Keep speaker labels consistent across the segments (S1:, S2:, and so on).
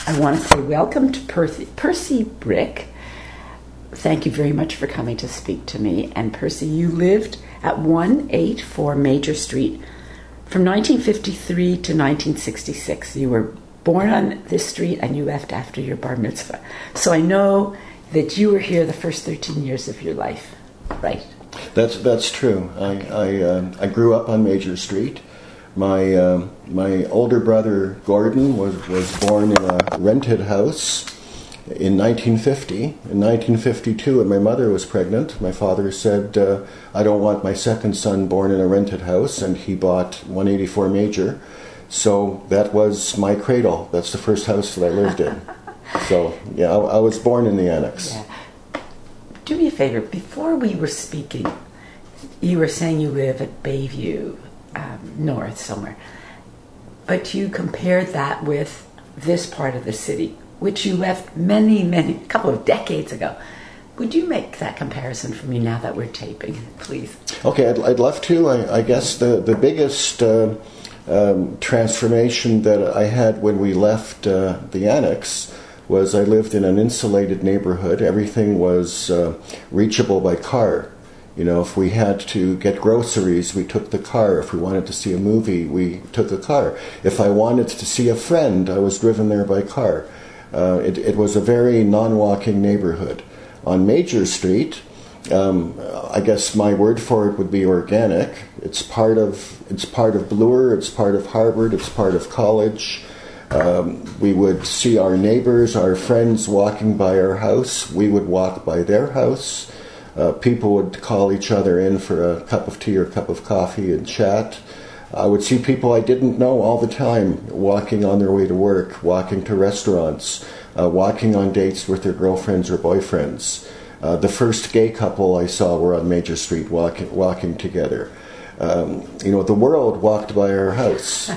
S1: I want to say welcome to Percy Brick. Thank you very much for coming to speak to me. And Percy, you lived at 184 Major Street from 1953 to 1966. You were born on this street and you left after your bar mitzvah. So I know that you were here the first 13 years of your life, right?
S2: That's true. I grew up on Major Street. My older brother Gordon was born in a rented house in 1950. In 1952, when my mother was pregnant, my father said, I don't want my second son born in a rented house, and he bought 184 Major. So that was my cradle. That's the first house that I lived in. So, yeah, I was born in the annex.
S1: Yeah. Do me a favor. Before we were speaking, you were saying you live at Bayview North somewhere. But you compared that with this part of the city, which you left a couple of decades ago. Would you make that comparison for me now that we're taping, please?
S2: Okay, I'd love to. I guess the biggest transformation that I had when we left the annex was I lived in an insulated neighborhood. Everything was reachable by car. You know, if we had to get groceries, we took the car. If we wanted to see a movie, we took a car. If I wanted to see a friend, I was driven there by car. It was a very non-walking neighborhood. On Major Street, I guess my word for it would be organic. It's part of Bloor, it's part of Harvard, it's part of college. We would see our neighbors, our friends walking by our house. We would walk by their house. People would call each other in for a cup of tea or a cup of coffee and chat. I would see people I didn't know all the time walking on their way to work, walking to restaurants, walking on dates with their girlfriends or boyfriends. The first gay couple I saw were on Major Street walking together. The world walked by our house.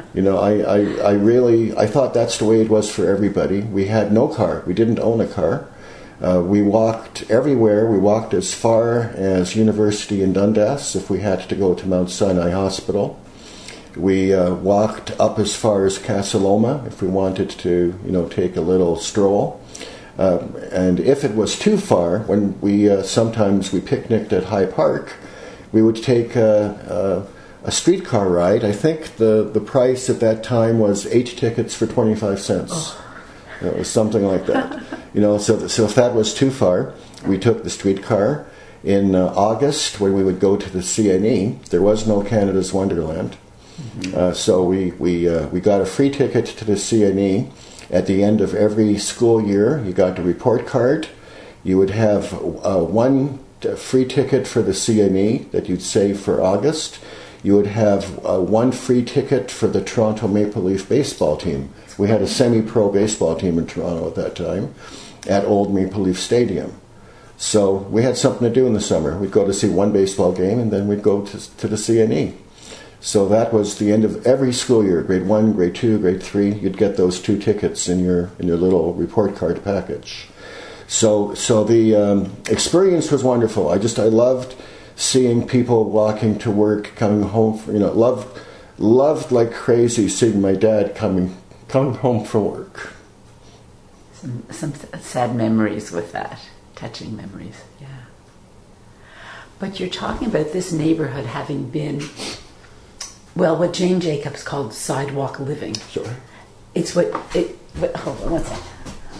S2: I thought that's the way it was for everybody. We had no car. We didn't own a car. We walked everywhere. We walked as far as University in Dundas if we had to go to Mount Sinai Hospital. We walked up as far as Casa Loma if we wanted to, take a little stroll. And if it was too far, when sometimes we picnicked at High Park, we would take a streetcar ride. I think the price at that time was 8 tickets for 25 cents. Oh. It was something like that. So if that was too far, we took the streetcar. In August, when we would go to the CNE, there was no Canada's Wonderland. Mm-hmm. So we got a free ticket to the CNE. At the end of every school year, you got a report card. You would have one free ticket for the CNE that you'd save for August. You would have one free ticket for the Toronto Maple Leaf baseball team. We had a semi-pro baseball team in Toronto at that time at Old Maple Leaf Stadium. So we had something to do in the summer. We'd go to see one baseball game and then we'd go to the CNE. So that was the end of every school year, grade 1, grade 2, grade 3. You'd get those 2 tickets in your little report card package. So the experience was wonderful. I loved seeing people walking to work, coming home. Loved like crazy seeing my dad coming home from work.
S1: Some sad memories with that, touching memories. Yeah. But you're talking about this neighborhood having been, what Jane Jacobs called sidewalk living.
S2: Sure.
S1: It's hold on one second.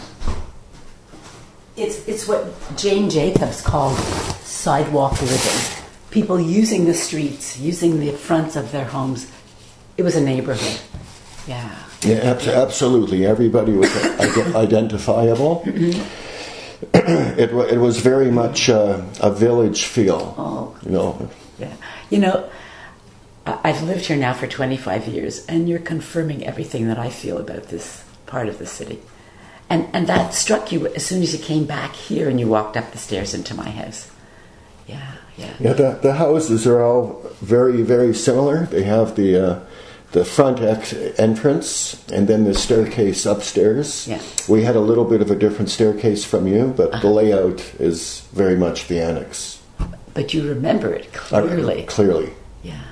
S1: It's what Jane Jacobs called sidewalk living. People using the streets, using the fronts of their homes. It was a neighborhood. Yeah.
S2: Yeah, absolutely. Everybody was identifiable. Mm-hmm. It was very much a village feel.
S1: Oh. Yeah. I've lived here now for 25 years, and you're confirming everything that I feel about this part of the city. And that struck you as soon as you came back here and you walked up the stairs into my house. Yeah.
S2: Yeah, the houses are all very, very similar. They have the front entrance and then the staircase upstairs.
S1: Yeah.
S2: We had a little bit of a different staircase from you, but the layout is very much the annex.
S1: But you remember it clearly.
S2: Clearly.
S1: Yeah.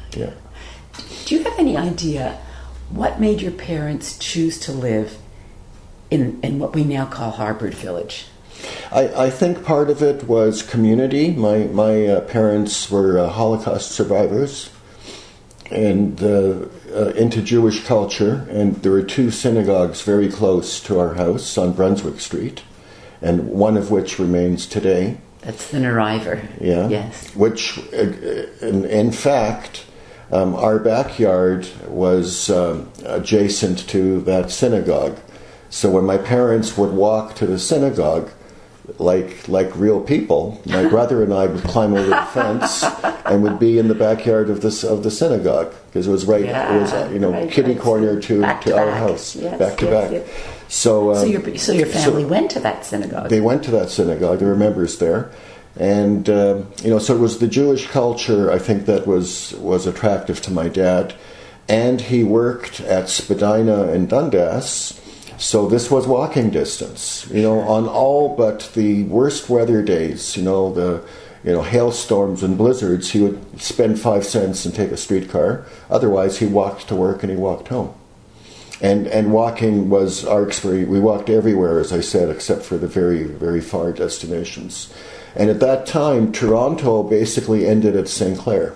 S1: Do you have any idea what made your parents choose to live in what we now call Harbour Village?
S2: I think part of it was community. My parents were Holocaust survivors and into Jewish culture, and there were 2 synagogues very close to our house on Brunswick Street, and one of which remains today.
S1: That's the Nariver.
S2: Yeah.
S1: Yes.
S2: Which, in fact, our backyard was adjacent to that synagogue. So when my parents would walk to the synagogue, like real people, my brother and I would climb over the fence and would be in the backyard of the synagogue, because it was right, kitty corner to our house,
S1: yes,
S2: back to back.
S1: Yes.
S2: So
S1: your family went to that synagogue.
S2: They went to that synagogue. There were members there, and so it was the Jewish culture, I think, that was attractive to my dad, and he worked at Spadina in Dundas. So this was walking distance, on all but the worst weather days, the hailstorms and blizzards, he would spend 5 cents and take a streetcar. Otherwise, he walked to work and he walked home. And walking was our experience. We walked everywhere, as I said, except for the very, very far destinations. And at that time, Toronto basically ended at St. Clair.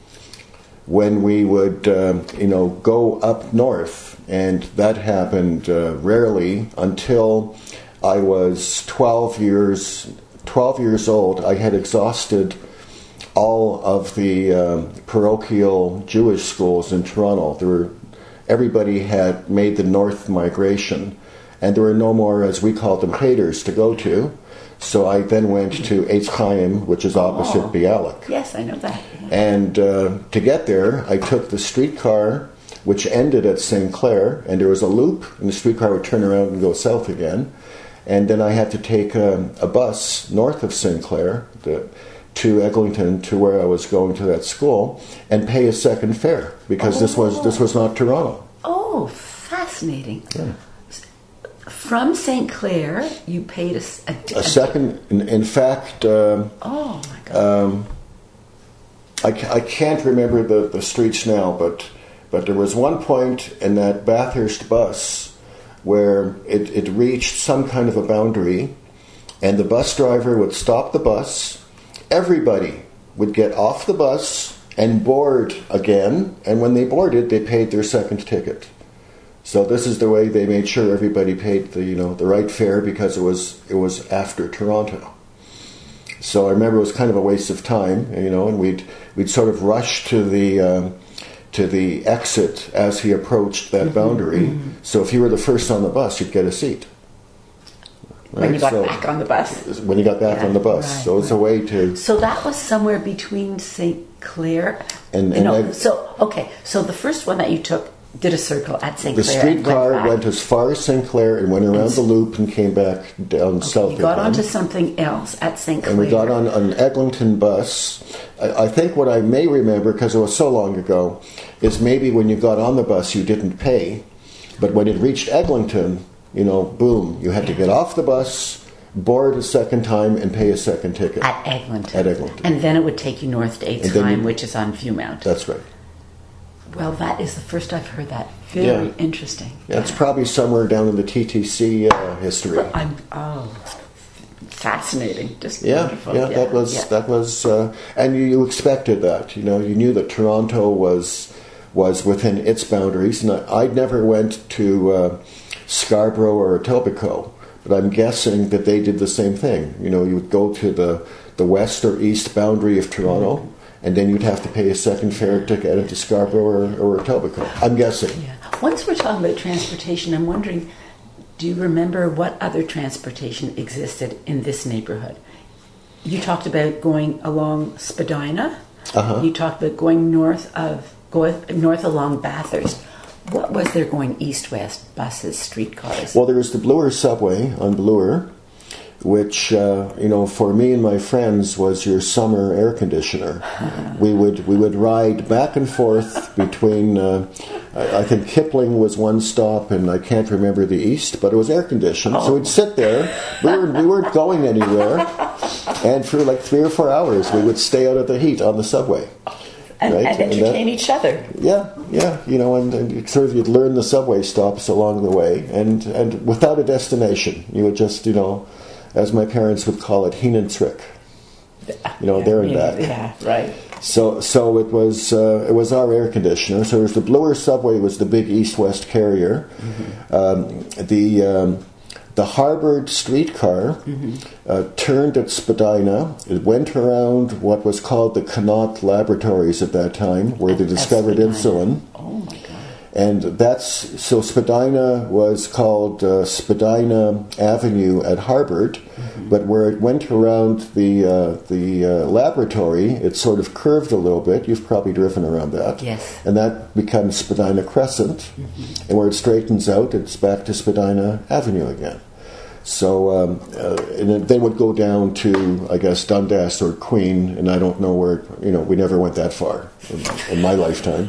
S2: When we would, go up north, and that happened rarely until I was 12 years old. I had exhausted all of the parochial Jewish schools in Toronto. Everybody had made the north migration, and there were no more, as we called them, haters to go to. So I then went to Eitz Chaim, which is opposite Bialik.
S1: Yes, I know that.
S2: And to get there, I took the streetcar, which ended at St. Clair, and there was a loop, and the streetcar would turn around and go south again. And then I had to take a bus north of St. Clair to Eglinton, to where I was going to that school, and pay a second fare, because this was not Toronto.
S1: Oh, fascinating.
S2: Yeah.
S1: From St. Clair, you paid a
S2: second. In fact,
S1: oh my God.
S2: I can't remember the streets now, but there was one point in that Bathurst bus where it reached some kind of a boundary, and the bus driver would stop the bus. Everybody would get off the bus and board again, and when they boarded, they paid their second ticket. So this is the way they made sure everybody paid the right fare, because it was after Toronto. So I remember it was kind of a waste of time, and we'd sort of rush to the exit as he approached that boundary. Mm-hmm. So if you were the first on the bus, you'd get a seat.
S1: Right? When you got back on the bus.
S2: When you got back on the bus.
S1: Right,
S2: so it's a way to...
S1: So that was somewhere between St. Clair... So the first one that you took did a circle at St. Clair.
S2: The streetcar went as far as St. Clair and went around the loop and came back down south.
S1: You got onto something else at St. Clair.
S2: And we got on an Eglinton bus. I think what I may remember, because it was so long ago, is maybe when you got on the bus you didn't pay, but when it reached Eglinton, boom, you had to get off the bus, board a second time, and pay a second ticket.
S1: At Eglinton.
S2: At Eglinton.
S1: And then it would take you north to Eitz Chaim, which is on Viewmount.
S2: That's right.
S1: Well, that is the first I've heard that. Very interesting.
S2: Yeah, it's probably somewhere down in the TTC history.
S1: Fascinating. Just
S2: wonderful.
S1: Yeah,
S2: that was, and you expected that. You knew that Toronto was within its boundaries, and I'd never went to Scarborough or Etobicoke, but I'm guessing that they did the same thing. You would go to the west or east boundary of Toronto, and then you'd have to pay a second fare to get into Scarborough or Etobicoke. I'm guessing.
S1: Yeah. Once we're talking about transportation, I'm wondering, do you remember what other transportation existed in this neighborhood? You talked about going along Spadina. Uh-huh. You talked about going north along Bathurst. What was there going east-west? Buses, streetcars?
S2: Well, there was the Bloor subway on Bloor, which, for me and my friends was your summer air conditioner. We would ride back and forth between, I think Kipling was one stop, and I can't remember the east, but it was air conditioned. Oh. So we'd sit there. We weren't going anywhere, and for like 3 or 4 hours we would stay out of the heat on the subway.
S1: And entertain each other.
S2: Yeah, and sort of you'd learn the subway stops along the way, and without a destination, you would just, as my parents would call it, hin and trick. There and back.
S1: Yeah, right.
S2: So it was our air conditioner. So it was the Bloor subway was the big east-west carrier. Mm-hmm. The Harvard streetcar turned at Spadina. It went around what was called the Connaught Laboratories at that time, where they discovered insulin.
S1: Oh my God!
S2: And so Spadina was called Spadina Avenue at Harvard, but where it went around the laboratory, it sort of curved a little bit. You've probably driven around that.
S1: Yes.
S2: And that becomes Spadina Crescent, and where it straightens out, it's back to Spadina Avenue again. So and they would go down to, I guess, Dundas or Queen, and I don't know where. We never went that far in my lifetime.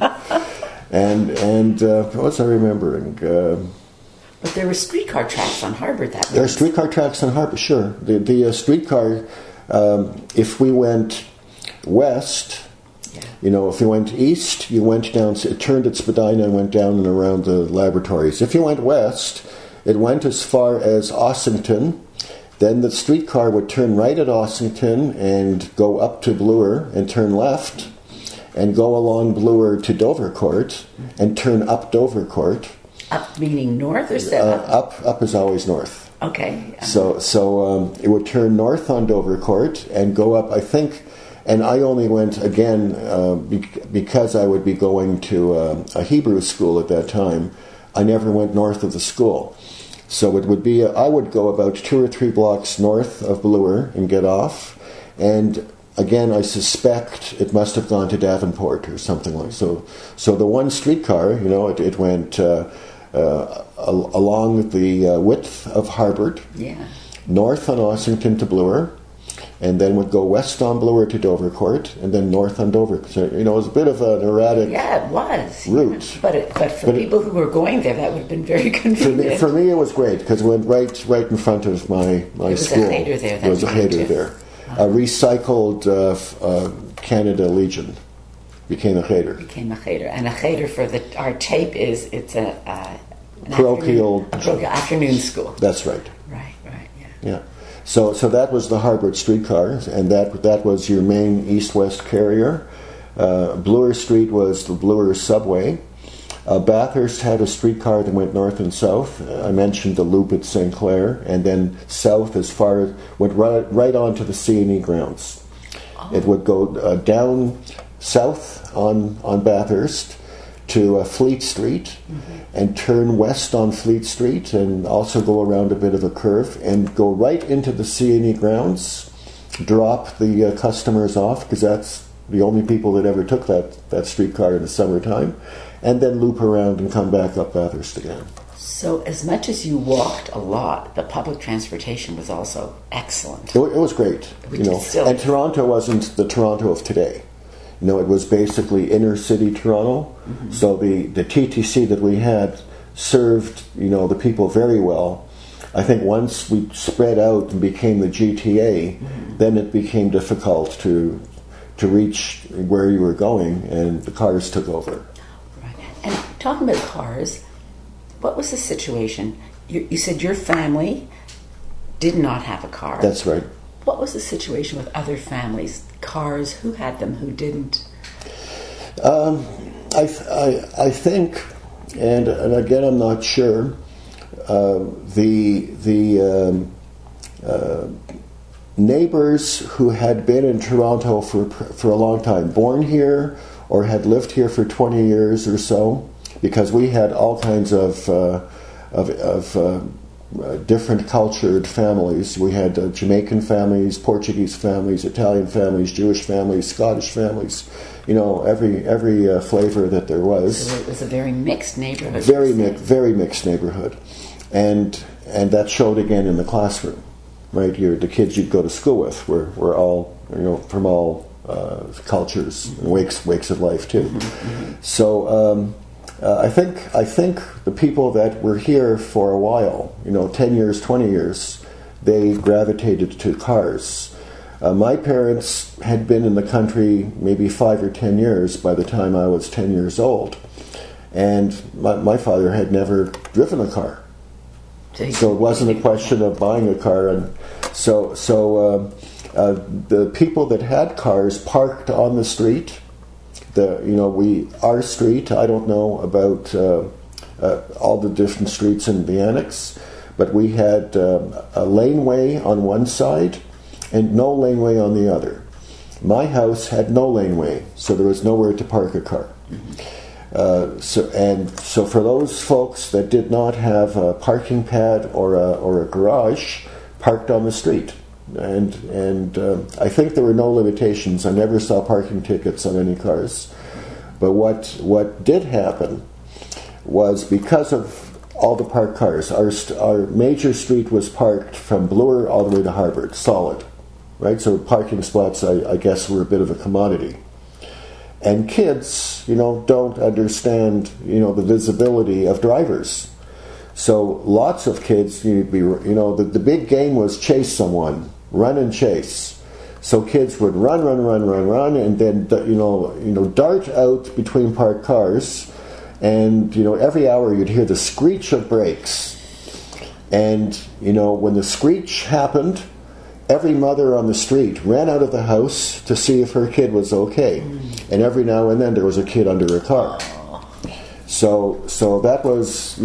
S2: And what was I remembering?
S1: But there were streetcar tracks on Harvard that way.
S2: There are streetcar tracks on Harvard, sure. The streetcar, if we went west, if you went east, you went down, it turned at Spadina and went down and around the laboratories. If you went west, it went as far as Ossington. Then the streetcar would turn right at Ossington and go up to Bloor and turn left, and go along Bloor to Dovercourt and turn up Dovercourt.
S1: Up meaning north or south?
S2: Up is always north.
S1: Okay.
S2: So it would turn north on Dovercourt and go up, I think, and I only went again because I would be going to a Hebrew school at that time. I never went north of the school. So it would be, I would go about 2 or 3 blocks north of Bloor and get off, and again, I suspect it must have gone to Davenport or something like so. So the one streetcar, it went along the width of Harvard, north on Ossington to Bloor, and then would go west on Bloor to Dovercourt, and then north on Dovercourt. So, it was a bit of an erratic route.
S1: But for people who were going there, that would have been very convenient.
S2: For me, it was great, because it went right in front of my school. There was a cheder there. A recycled Canada Legion became a cheder.
S1: And a cheder for our tape it's a
S2: parochial
S1: afternoon school.
S2: That's right.
S1: Right,
S2: Yeah. So that was the Harvard streetcar, and that was your main east-west carrier. Bloor Street was the Bloor subway. Bathurst had a streetcar that went north and south. I mentioned the loop at St. Clair, and then south as far as went right on to the C&E grounds. Oh. It would go down south on Bathurst to Fleet Street, and turn west on Fleet Street, and also go around a bit of a curve and go right into the C&E grounds. Drop the customers off, because that's the only people that ever took that streetcar in the summertime. And then loop around and come back up Bathurst again.
S1: So as much as you walked a lot, the public transportation was also excellent.
S2: It was great. And Toronto wasn't the Toronto of today. It was basically inner city Toronto. Mm-hmm. So the TTC that we had served, the people very well. I think once we spread out and became the GTA, then it became difficult to reach where you were going, and the cars took over.
S1: And talking about cars, what was the situation? You said your family did not have a car.
S2: That's right.
S1: What was the situation with other families? Cars, who had them, who didn't?
S2: I think, and again I'm not sure, the neighbors who had been in Toronto for a long time, born here or had lived here for 20 years or so, because we had all kinds of different cultured families. We had Jamaican families, Portuguese families, Italian families, Jewish families, Scottish families. Every flavor that there was.
S1: So it was a very mixed neighborhood.
S2: Very mixed neighborhood, and that showed again in the classroom. Right, the kids you'd go to school with were all from all cultures and wakes of life too. Mm-hmm. So I think the people that were here for a while, 10 years, 20 years, they gravitated to cars. My parents had been in the country maybe 5 or 10 years by the time I was 10 years old. And my father had never driven a car. So it wasn't a question of buying a car. And so the people that had cars parked on the street. Our street, I don't know about all the different streets in the annex, but we had a laneway on one side and no laneway on the other. My house had no laneway, so there was nowhere to park a car. So for those folks that did not have a parking pad or a garage, parked on the street. And I think there were no limitations. I never saw parking tickets on any cars. But what did happen was, because of all the parked cars, our major street was parked from Bloor all the way to Harvard, solid. Right? So parking spots, I guess, were a bit of a commodity. And kids, don't understand, the visibility of drivers. So lots of kids, the big game was chase someone, run and chase. So kids would run, and then, dart out between parked cars. And, every hour you'd hear the screech of brakes. And, when the screech happened, every mother on the street ran out of the house to see if her kid was okay. And every now and then there was a kid under a car. So that was,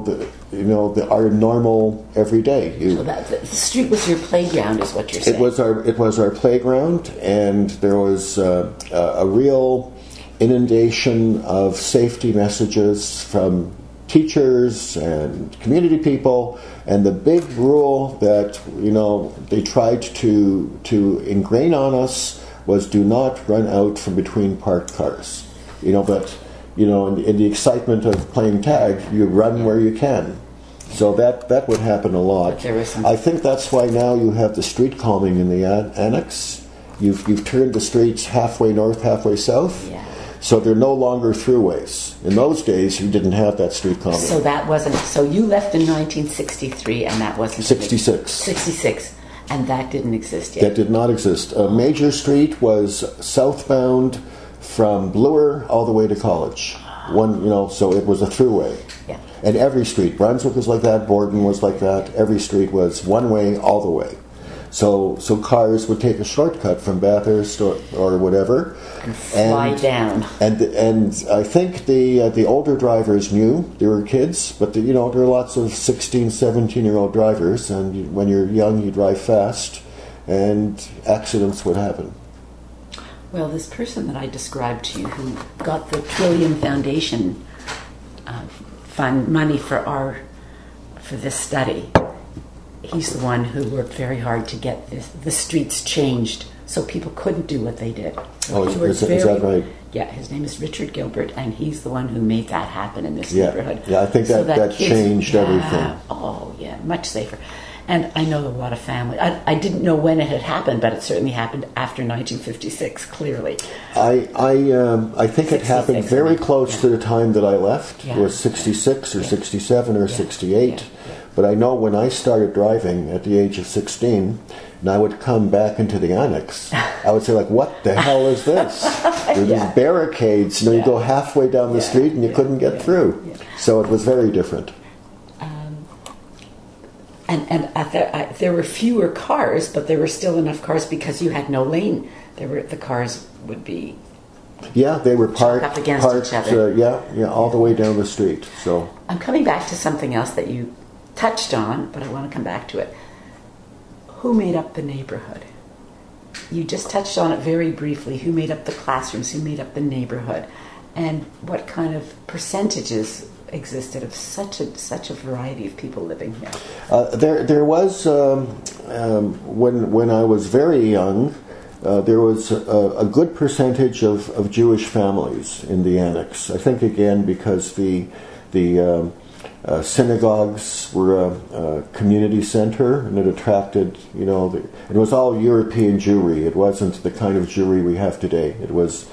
S2: our normal everyday.
S1: So the street was your playground, is what you're saying.
S2: It was our playground, and there was a real inundation of safety messages from teachers and community people. And the big rule that they tried to ingrain on us was, do not run out from between parked cars. But in the excitement of playing tag, you run where you can. So that would happen a lot. I think that's why now you have the street calming in the annex. You've turned the streets halfway north, halfway south.
S1: Yeah.
S2: So they're no longer throughways. In those days, you didn't have that street calming.
S1: So that wasn't. So you left in 1963, and that wasn't
S2: 66.
S1: 66, and that didn't exist yet.
S2: That did not exist. Major Street was southbound from Bloor all the way to College. So it was a throughway.
S1: Yeah.
S2: And every street, Brunswick was like that, Borden was like that. Every street was one way all the way. So cars would take a shortcut from Bathurst or whatever,
S1: and fly down.
S2: And I think the older drivers knew they were kids, but there are lots of 16, 17-year-old drivers, and when you're young, you drive fast, and accidents would happen.
S1: Well, this person that I described to you, who got the Trillium Foundation fund money for this study. He's the one who worked very hard to get the streets changed so people couldn't do what they did. So
S2: is that right?
S1: Yeah, his name is Richard Gilbert, and he's the one who made that happen in this neighborhood.
S2: Yeah, I think that changed everything.
S1: Oh, yeah, much safer. And I know a lot of families. I didn't know when it had happened, but it certainly happened after 1956, clearly.
S2: I think it happened very close to the time that I left. It was 66 or 67 or 68. Yeah. But I know when I started driving at the age of 16, and I would come back into the annex, I would say, what the hell is this? There were these barricades. You go halfway down the street and you couldn't get through. Yeah. So it was very different.
S1: There were fewer cars, but there were still enough cars because you had no lane. The cars would be.
S2: Yeah, they were parked
S1: up against each other.
S2: All the way down the street. So
S1: I'm coming back to something else that you touched on, but I want to come back to it. Who made up the neighborhood? You just touched on it very briefly. Who made up the classrooms? Who made up the neighborhood? And what kind of percentages existed of such a variety of people living here?
S2: There was when I was very young, there was a good percentage of Jewish families in the annex. I think again because the synagogues were a community center, and it attracted, it was all European Jewry. It wasn't the kind of Jewry we have today. It was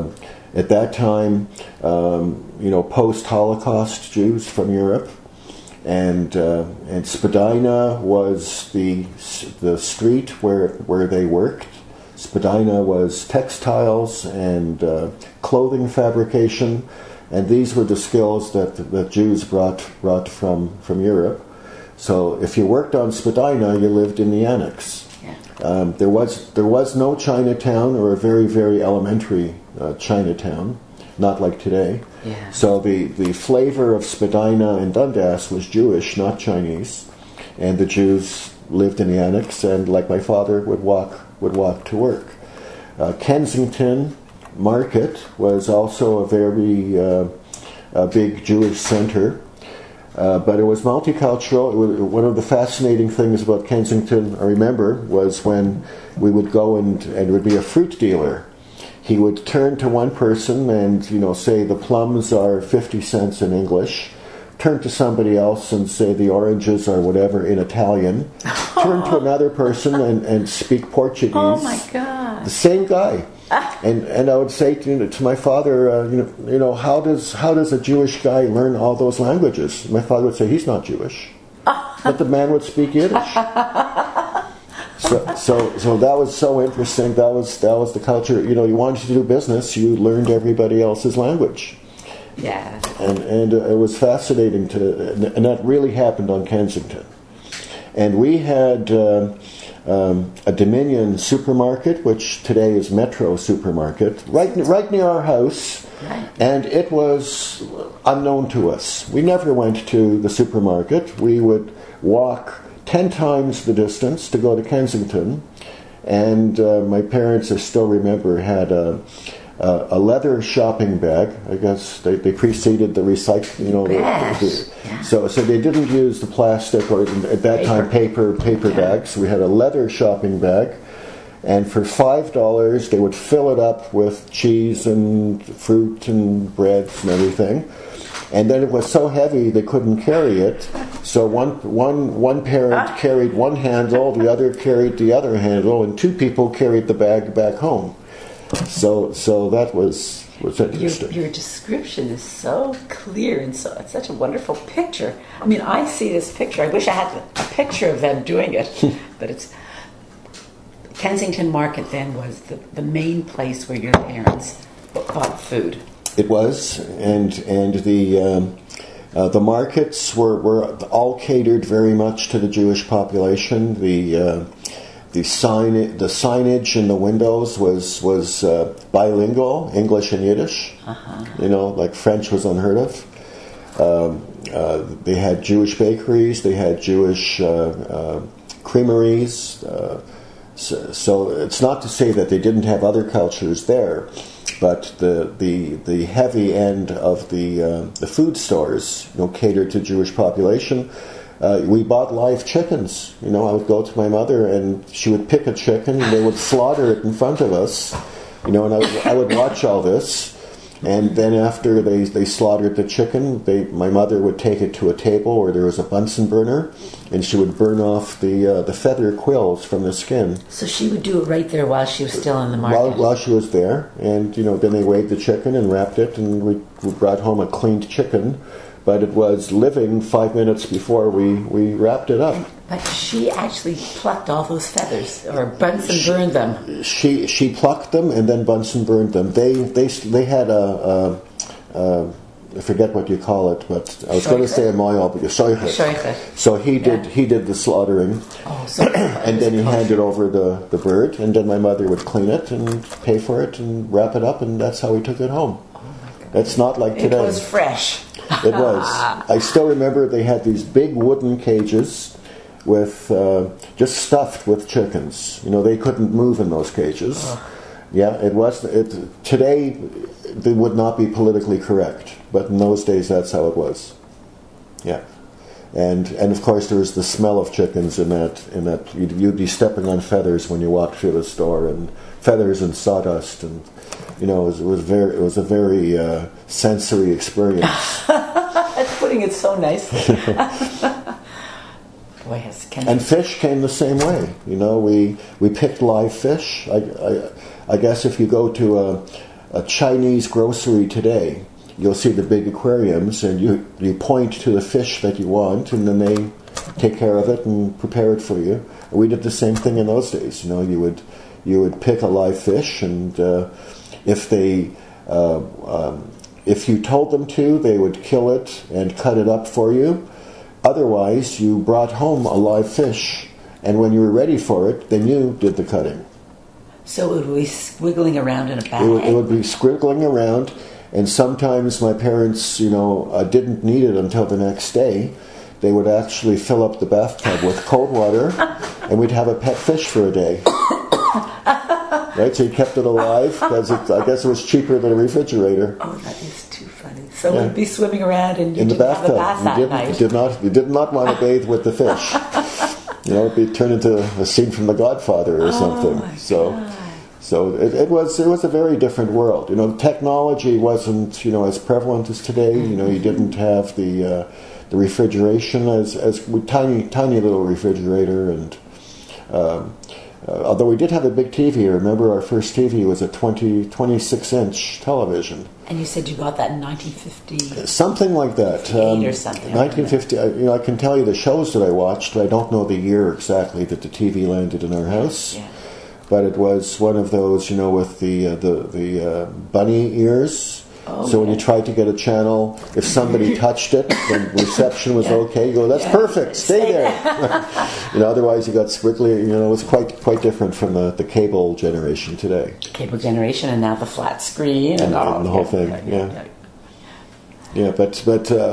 S2: at that time, post-Holocaust Jews from Europe, and Spadina was the street where they worked. Spadina was textiles and clothing fabrication, and these were the skills that the Jews brought from Europe. So if you worked on Spadina, you lived in the annex.
S1: Yeah.
S2: There was no Chinatown, or a very, very elementary Chinatown, not like today.
S1: Yeah.
S2: So the flavor of Spadina and Dundas was Jewish, not Chinese, and the Jews lived in the annex, and like my father would walk to work. Kensington Market was also a very big Jewish center, but it was multicultural. One of the fascinating things about Kensington, I remember, was when we would go and it would be a fruit dealer. He would turn to one person and, say the plums are 50 cents in English, turn to somebody else and say the oranges are whatever in Italian, turn to another person and speak Portuguese.
S1: Oh my God.
S2: The same guy. And I would say to my father, how does a Jewish guy learn all those languages? My father would say, he's not Jewish. But the man would speak Yiddish. So that was so interesting. That was the culture. You wanted to do business, you learned everybody else's language.
S1: Yeah.
S2: And it was fascinating and that really happened on Kensington. And we had a Dominion supermarket, which today is Metro Supermarket, right near our house.
S1: Right.
S2: And it was unknown to us. We never went to the supermarket. We would walk 10 times the distance to go to Kensington. And my parents, I still remember, had a leather shopping bag. I guess they preceded the recycling, So they didn't use the plastic, or at that time paper bags. We had a leather shopping bag, and for $5 they would fill it up with cheese and fruit and breads and everything. And then it was so heavy they couldn't carry it. So one parent carried one handle, the other carried the other handle, and two people carried the bag back home. So that was interesting.
S1: Your description is so clear and it's such a wonderful picture. I mean, I see this picture. I wish I had a picture of them doing it, but it's Kensington Market. Then was the main place where your parents bought food. It
S2: was, and the markets were all catered very much to the Jewish population. The signage in the windows was bilingual, English and Yiddish. Like French was unheard of. They had Jewish bakeries. They had Jewish creameries. So it's not to say that they didn't have other cultures there, but the heavy end of the food stores, catered to Jewish population. We bought live chickens. I would go to my mother and she would pick a chicken and they would slaughter it in front of us. And I would watch all this. And then after they slaughtered the chicken, my mother would take it to a table where there was a Bunsen burner, and she would burn off the feather quills from the skin.
S1: So she would do it right there while she was still in the market?
S2: While she was there. And, then they weighed the chicken and wrapped it, and we brought home a cleaned chicken. But it was living 5 minutes before we wrapped it up.
S1: But she actually plucked all those feathers, or Bunsen burned them.
S2: She plucked them and then Bunsen burned them. They had I forget what you call it, but I was going to say a moil, but shoichet. So he did the slaughtering, and then he handed over the bird, and then my mother would clean it and pay for it and wrap it up, and that's how we took it home. It's not like today.
S1: It was fresh.
S2: It was. I still remember they had these big wooden cages with just stuffed with chickens. They couldn't move in those cages. Yeah, it was. Today, they would not be politically correct, but in those days, that's how it was. Yeah, and of course, there was the smell of chickens in that you'd be stepping on feathers when you walked through the store, and feathers and sawdust, and it was a very sensory experience.
S1: That's putting it so nicely. Boy,
S2: and fish came the same way. We picked live fish. I guess if you go to a Chinese grocery today, you'll see the big aquariums, and you point to the fish that you want, and then they take care of it and prepare it for you. We did the same thing in those days. You would pick a live fish, and if you told them to, they would kill it and cut it up for you. Otherwise, you brought home a live fish, and when you were ready for it, then you did the cutting.
S1: So it would be squiggling around in a bag?
S2: It would be squiggling around, and sometimes my parents, didn't need it until the next day. They would actually fill up the bathtub with cold water, and we'd have a pet fish for a day. Right, so you kept it alive, because I guess it was cheaper than a refrigerator.
S1: Oh, that is too funny. So we'd be swimming around, and you
S2: in the
S1: didn't
S2: bathtub.
S1: have a bath that night.
S2: You did not want to bathe with the fish. It'd be turned into a scene from The Godfather or something. So it was a very different world. Technology wasn't as prevalent as today. You didn't have the refrigeration as tiny little refrigerator, and although we did have a big TV. I remember our first TV was a 26-inch television.
S1: And you said you got that in 1950?
S2: Something like that.
S1: 8 or something.
S2: 1950. I can tell you the shows that I watched, but I don't know the year exactly that the TV landed in our house.
S1: Yeah.
S2: But it was one of those, with the bunny ears.
S1: Oh,
S2: so when you tried to get a channel, if somebody touched it, then reception was okay. You go, that's perfect, stay there. Otherwise you got squiggly. It was quite different from the cable generation today.
S1: Cable generation, and now the flat screen and
S2: the whole thing. Yeah, but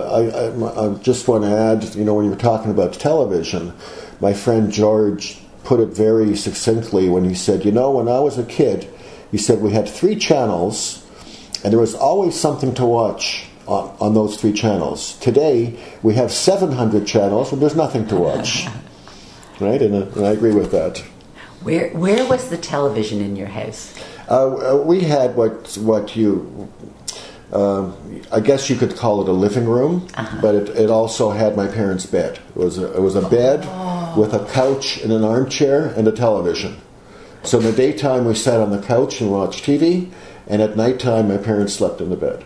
S2: I just want to add, when you were talking about television, my friend George put it very succinctly when he said, when I was a kid, he said we had 3 channels, and there was always something to watch on those 3 channels. Today, we have 700 channels, and there's nothing to watch. Right? And I agree with that.
S1: Where was the television in your house?
S2: We had what you... I guess you could call it a living room, but it also had my parents' bed. It was a bed with a couch and an armchair and a television. So in the daytime we sat on the couch and watched TV, and at nighttime my parents slept in the bed.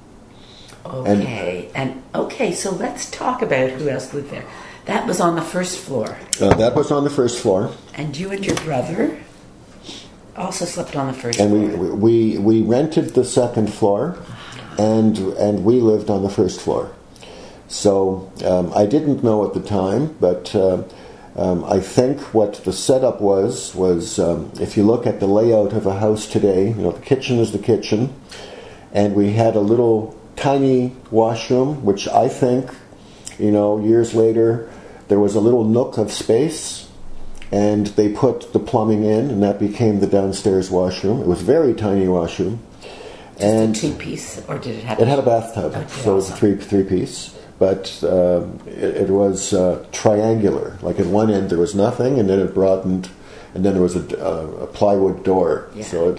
S1: Okay, so let's talk about who else lived there. That was on the first floor.
S2: That was on the first floor.
S1: And you and your brother also slept on the first
S2: floor.
S1: And
S2: we rented the second floor, and we lived on the first floor. So I didn't know at the time, but I think what the setup was if you look at the layout of a house today, the kitchen is the kitchen, and we had a little tiny washroom, which I think, years later, there was a little nook of space, and they put the plumbing in, and that became the downstairs washroom. It was a very tiny washroom.
S1: And a 2-piece, or did it have?
S2: It had a bathtub, so it was a three-piece. But it was triangular. Like at one end there was nothing, and then it broadened, and then there was a plywood door. Yeah, so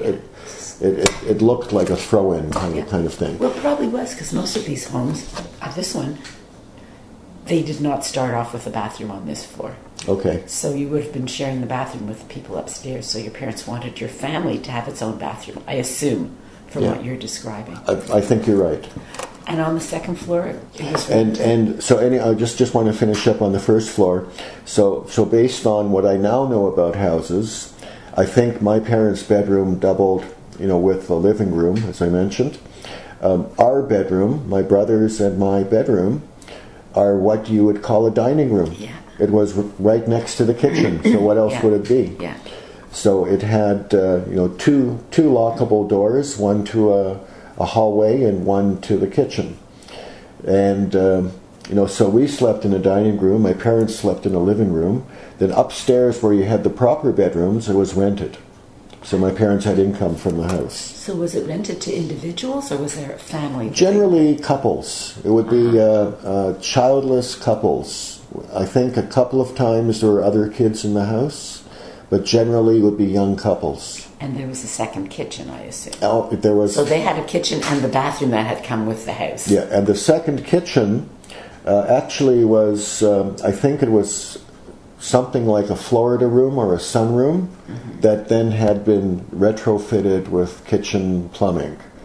S2: it looked like a throw-in kind of thing.
S1: Well, it probably was, because most of these homes, this one, they did not start off with a bathroom on this floor.
S2: Okay.
S1: So you would have been sharing the bathroom with people upstairs. So your parents wanted your family to have its own bathroom, I assume, from what you're describing.
S2: I think you're right.
S1: And on the second floor, it was
S2: and so I just want to finish up on the first floor. So based on what I now know about houses, I think my parents' bedroom doubled, with the living room, as I mentioned. Our bedroom, my brother's and my bedroom, are what you would call a dining room.
S1: Yeah.
S2: It was right next to the kitchen. So what else would it be?
S1: Yeah. So
S2: it had two lockable doors, one to a hallway and one to the kitchen. And so we slept in a dining room. My parents slept in a living room. Then upstairs, where you had the proper bedrooms, it was rented. So my parents had income from the house.
S1: So was it rented to individuals, or was there a family?
S2: Generally couples. It would be childless couples. I think a couple of times there were other kids in the house, but generally it would be young couples.
S1: And there was a second kitchen, I assume.
S2: Oh, there was.
S1: So they had a kitchen and the bathroom that had come with the house.
S2: Yeah, and the second kitchen actually was, I think it was something like a Florida room or a sunroom that then had been retrofitted with kitchen plumbing.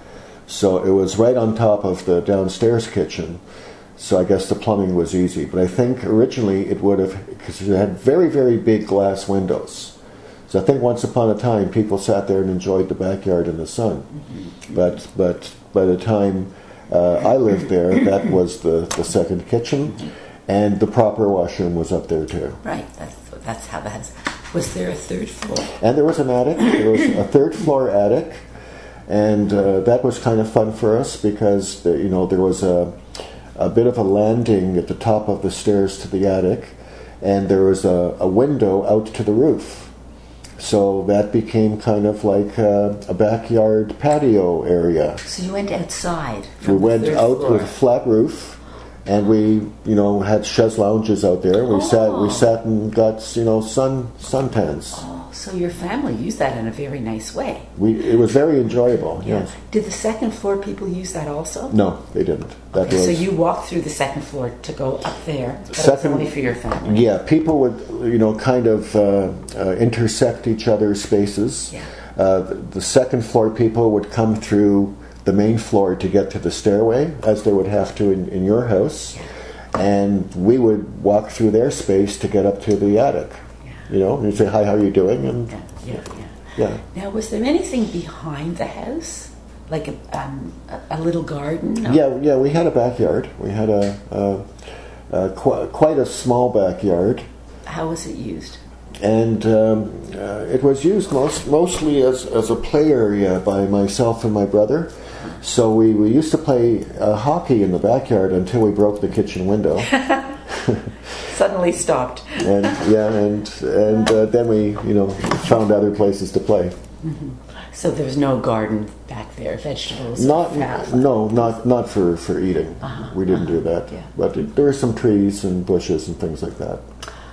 S2: So it was right on top of the downstairs kitchen. So I guess the plumbing was easy. But I think originally it would have, because it had very, very big glass windows. So I think once upon a time people sat there and enjoyed the backyard in the sun. Mm-hmm. But by the time I lived there, that was the second kitchen, and the proper washroom was up there too.
S1: Right, that's how that's. Was there a third floor?
S2: And there was an attic. There was a third floor attic, and that was kind of fun for us because there was a bit of a landing at the top of the stairs to the attic, and there was a window out to the roof. So that became kind of like a backyard patio area.
S1: So you went outside.
S2: We went out with a flat roof, and we, had chaise lounges out there. We sat and got, suntans.
S1: Oh, so your family used that in a very nice way.
S2: It was very enjoyable.
S1: Yeah.
S2: Yes.
S1: Did the second floor people use that also?
S2: No, they didn't.
S1: So you walked through the second floor to go up there, but it was only for your family.
S2: Yeah, people would, kind of intersect each other's spaces.
S1: Yeah.
S2: The second floor people would come through the main floor to get to the stairway, as they would have to in your house. Yeah. And we would walk through their space to get up to the attic. Yeah. And you'd say, "Hi, how are you doing?" And
S1: yeah. Now, was there anything behind the house? Like a little garden? No?
S2: Yeah, we had a backyard. We had quite a small backyard.
S1: How was it used?
S2: And it was used mostly as a play area by myself and my brother. So we used to play hockey in the backyard until we broke the kitchen window.
S1: Suddenly stopped.
S2: And then we found other places to play.
S1: Mm-hmm. So there was no garden back there, vegetables.
S2: Not for eating. We didn't do that. Yeah. But there were some trees and bushes and things like that.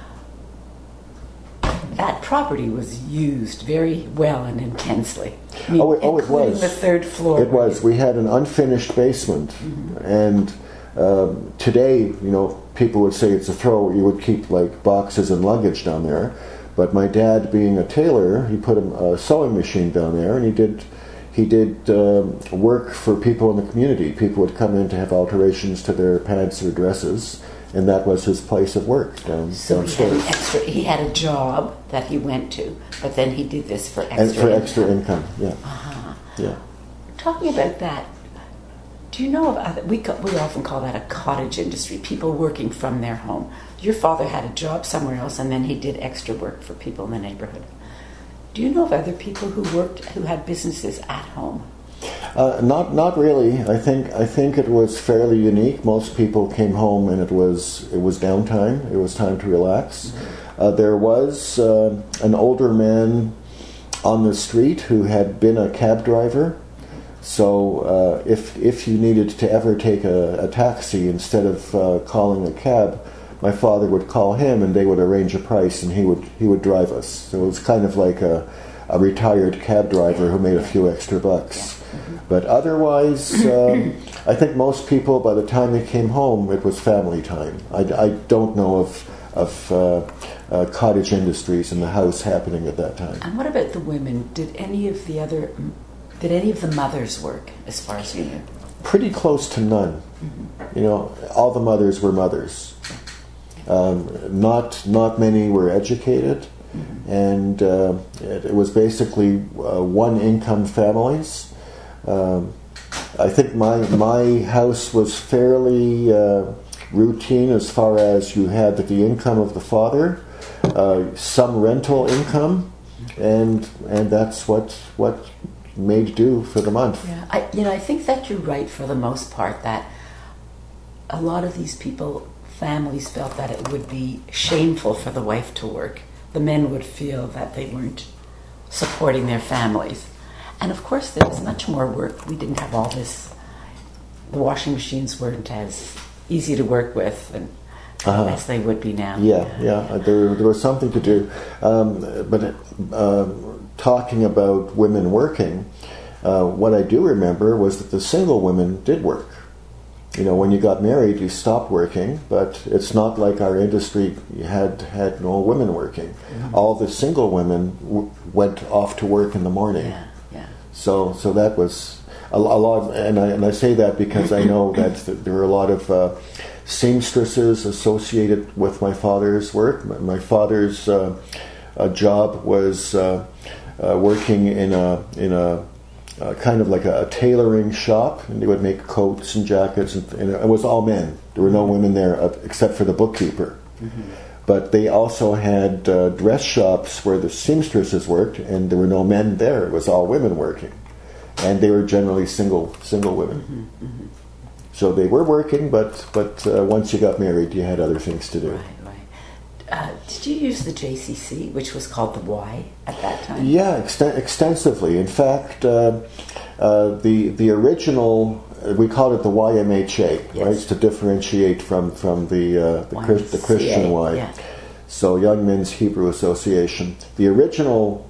S1: That property was used very well and intensely.
S2: It was.
S1: Including the third floor.
S2: It was. We had an unfinished basement, and today, people would say it's a throw. You would keep like boxes and luggage down there. But my dad, being a tailor, he put a sewing machine down there, and he did work for people in the community. People would come in to have alterations to their pants or dresses, and that was his place of work downstairs.
S1: He had a job that he went to, but then he did this for extra
S2: income. And for extra income, yeah. Yeah.
S1: Talking about that, do you know of other? We often call that a cottage industry. People working from their home. Your father had a job somewhere else, and then he did extra work for people in the neighborhood. Do you know of other people who had businesses at home?
S2: Not really. I think it was fairly unique. Most people came home and it was downtime. It was time to relax. Mm-hmm. There was an older man on the street who had been a cab driver. So if you needed to ever take a taxi instead of calling a cab, my father would call him and they would arrange a price and he would drive us. So it was kind of like a retired cab driver who made a few extra bucks. But otherwise, I think most people, by the time they came home, it was family time. I don't know of cottage industries in the house happening at that time.
S1: And what about the women? Did any of the mothers work, as far as you knew?
S2: Pretty close to none. Mm-hmm. All the mothers were mothers. Not many were educated, mm-hmm. and it was basically one-income families. I think my house was fairly routine as far as you had the income of the father, some rental income, and that's what made do for the month.
S1: Yeah, I think that you're right for the most part. That a lot of these families felt that it would be shameful for the wife to work. The men would feel that they weren't supporting their families. And of course, there was much more work. We didn't have all this. The washing machines weren't as easy to work with as they would be now.
S2: Yeah. There was something to do. But talking about women working, what I do remember was that the single women did work. When you got married, you stopped working, but it's not like our industry had no women working. Mm-hmm. All the single women went off to work in the morning.
S1: Yeah.
S2: So that was... a lot, and I say that because I know that there are a lot of seamstresses associated with my father's work. My father's job was working in a kind of like a tailoring shop, and they would make coats and jackets, and it was all men. There were no women there except for the bookkeeper. Mm-hmm. But they also had dress shops where the seamstresses worked, and there were no men there. It was all women working, and they were generally single women. Mm-hmm. Mm-hmm. So they were working, but once you got married, you had other things to do.
S1: Right. Did you use the JCC, which was called the Y at that time?
S2: Yeah, extensively. In fact, the original, we called it the YMHA, yes. Right, to differentiate from the Christian Y. Yeah. So Young Men's Hebrew Association. The original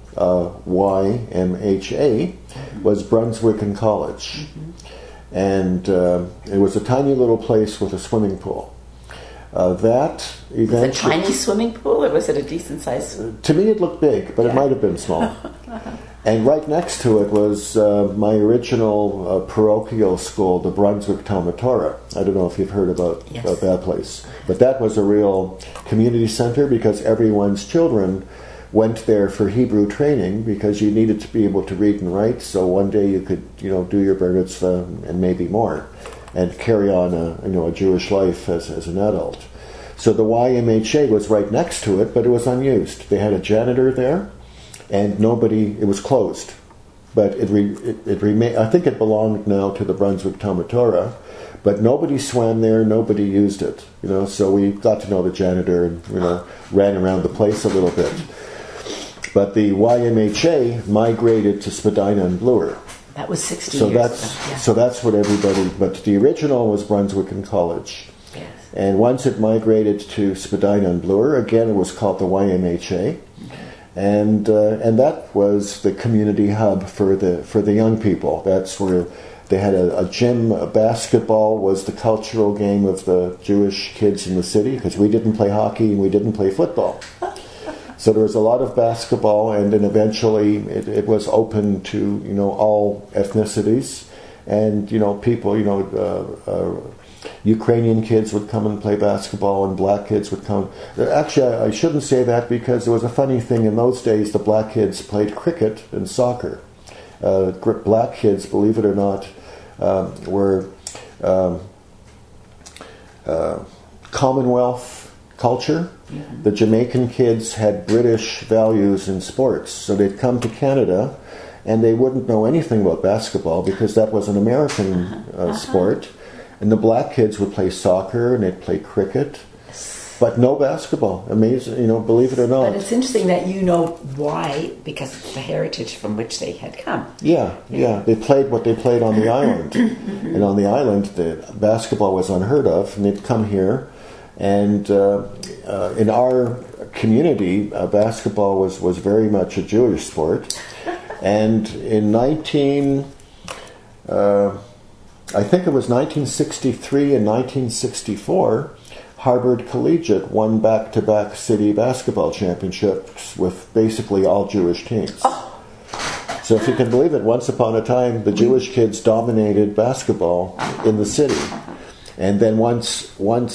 S2: YMHA was Brunswick College, and it was a tiny little place with a swimming pool. That eventually...
S1: Was it a tiny swimming pool, or was it a decent size?
S2: To me it looked big, but it might have been small. And right next to it was my original parochial school, the Brunswick Talmud Torah. I don't know if you've heard about that place. But that was a real community center because everyone's children went there for Hebrew training because you needed to be able to read and write, so one day you could do your bar mitzvah and maybe more, and carry on a Jewish life as an adult. So the YMHA was right next to it, but it was unused. They had a janitor there, and it was closed. But it remained. I think it belonged now to the Brunswick Talmud Torah, but nobody swam there, nobody used it. So we got to know the janitor and ran around the place a little bit. But the YMHA migrated to Spadina and Bloor.
S1: That was 60 years ago.
S2: So that's what everybody... But the original was Brunswick College.
S1: Yes.
S2: And once it migrated to Spadina and Bloor, again it was called the YMHA. And that was the community hub for the young people. That's where they had a gym. Basketball was the cultural game of the Jewish kids in the city, because we didn't play hockey and we didn't play football. So there was a lot of basketball, and then eventually it was open to all ethnicities, and people Ukrainian kids would come and play basketball, and black kids would come. Actually, I shouldn't say that, because there was a funny thing in those days. The black kids played cricket and soccer. Black kids, believe it or not, were Commonwealth culture. Mm-hmm. The Jamaican kids had British values in sports, so they'd come to Canada and they wouldn't know anything about basketball because that was an American sport, and the black kids would play soccer and they'd play cricket, but no basketball. Amazing, believe it or not.
S1: But it's interesting that why, because of the heritage from which they had come.
S2: Yeah. They played what they played on the island, and on the island the basketball was unheard of, and they'd come here. And in our community, basketball was very much a Jewish sport. And in I think it was 1963 and 1964, Harvard Collegiate won back-to-back city basketball championships with basically all Jewish teams. Oh. So if you can believe it, once upon a time, the Jewish kids dominated basketball in the city. And then once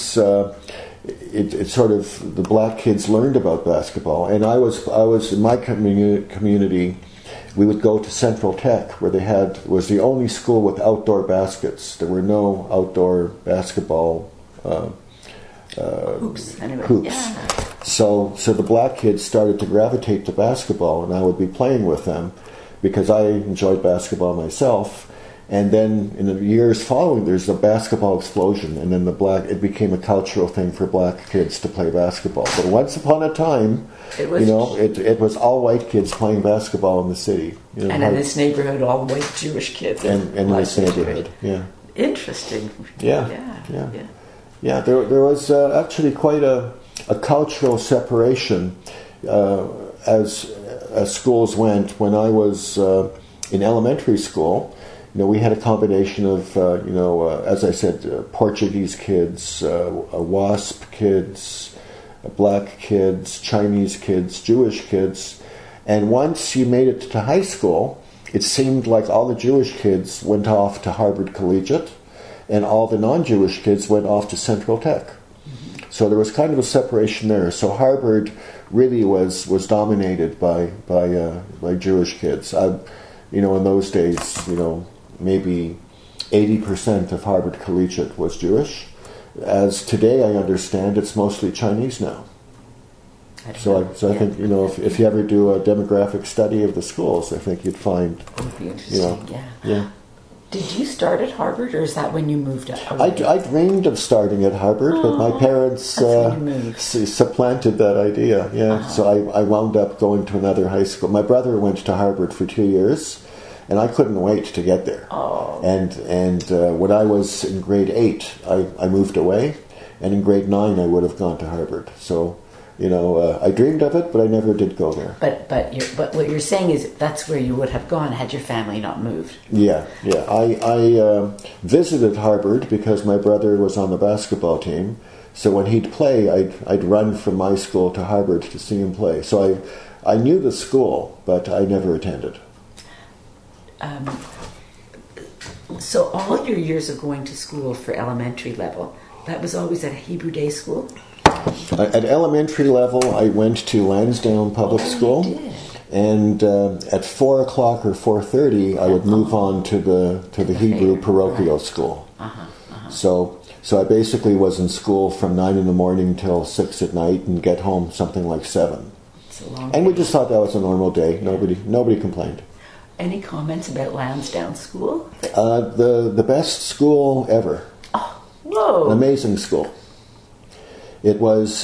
S2: it sort of, the black kids learned about basketball, and I was in my community, we would go to Central Tech, where was the only school with outdoor baskets. There were no outdoor basketball
S1: hoops.
S2: Yeah. So the black kids started to gravitate to basketball, and I would be playing with them because I enjoyed basketball myself. And then in the years following, there's a basketball explosion, and then it became a cultural thing for black kids to play basketball. But once upon a time, it was all white kids playing basketball in the city.
S1: And in this neighborhood, all white Jewish kids.
S2: And in this neighborhood, yeah.
S1: Interesting.
S2: Yeah. There was actually quite a cultural separation as schools went. When I was in elementary school, we had a combination of, as I said, Portuguese kids, WASP kids, black kids, Chinese kids, Jewish kids. And once you made it to high school, it seemed like all the Jewish kids went off to Harvard Collegiate, and all the non-Jewish kids went off to Central Tech. Mm-hmm. So there was kind of a separation there. So Harvard really was dominated by Jewish kids. In those days, maybe 80% of Harvard Collegiate was Jewish. As today I understand, it's mostly Chinese now. I think, if you ever do a demographic study of the schools, I think you'd find...
S1: It would be interesting,
S2: yeah.
S1: Did you start at Harvard, or is that when you moved up?
S2: I dreamed of starting at Harvard, but my parents supplanted that idea. Yeah, uh-huh. So I wound up going to another high school. My brother went to Harvard for 2 years, and I couldn't wait to get there.
S1: Oh.
S2: And when I was in grade 8, I moved away, and in grade 9 I would have gone to Harvard. So... I dreamed of it, but I never did go there.
S1: But what you're saying is that's where you would have gone had your family not moved.
S2: Yeah. I visited Harvard because my brother was on the basketball team. So when he'd play, I'd run from my school to Harvard to see him play. So I knew the school, but I never attended.
S1: So all your years of going to school for elementary level, that was always at a Hebrew day school?
S2: At elementary level, I went to Lansdowne Public School, and at 4 o'clock or 4:30, I would move on to the Hebrew parochial school. So I basically was in school from 9 in the morning till 6 at night, and get home something like 7. And we just thought that was a normal day. Nobody complained.
S1: Any comments about Lansdowne School?
S2: The best school ever.
S1: Oh, whoa!
S2: An amazing school. It was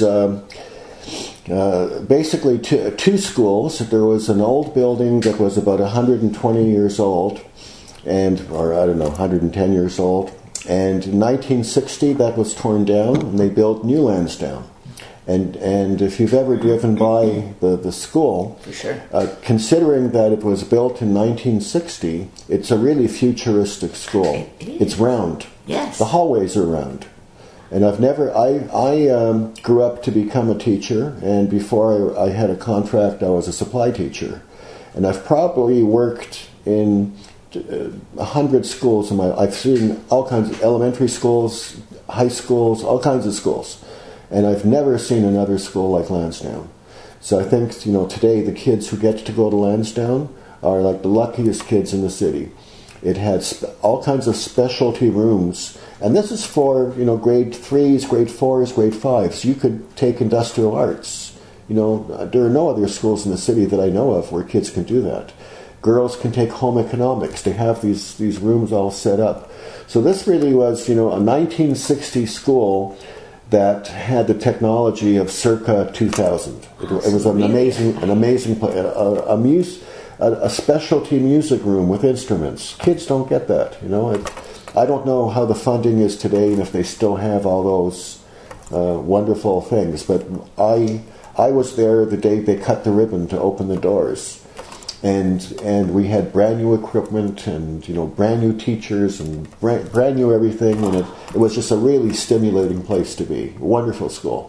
S2: basically two schools. There was an old building that was about 120 years old, or 110 years old. And in 1960, that was torn down, and they built New Lansdowne. And if you've ever driven by the school,
S1: for sure.
S2: Considering that it was built in 1960, it's a really futuristic school. It's round.
S1: Yes.
S2: The hallways are round. And I grew up to become a teacher, and before I had a contract, I was a supply teacher. And I've probably worked in 100 schools. I've seen all kinds of elementary schools, high schools, all kinds of schools. And I've never seen another school like Lansdowne. So I think, today the kids who get to go to Lansdowne are like the luckiest kids in the city. It had all kinds of specialty rooms. And this is for, grade 3s, grade 4s, grade 5s. You could take industrial arts. There are no other schools in the city that I know of where kids can do that. Girls can take home economics. They have these rooms all set up. So this really was, a 1960 school that had the technology of circa 2000. It was an amazing play. A specialty music room with instruments. Kids don't get that, I don't know how the funding is today and if they still have all those wonderful things, but I was there the day they cut the ribbon to open the doors. And we had brand new equipment and, brand new teachers and brand new everything, and it was just a really stimulating place to be. A wonderful school.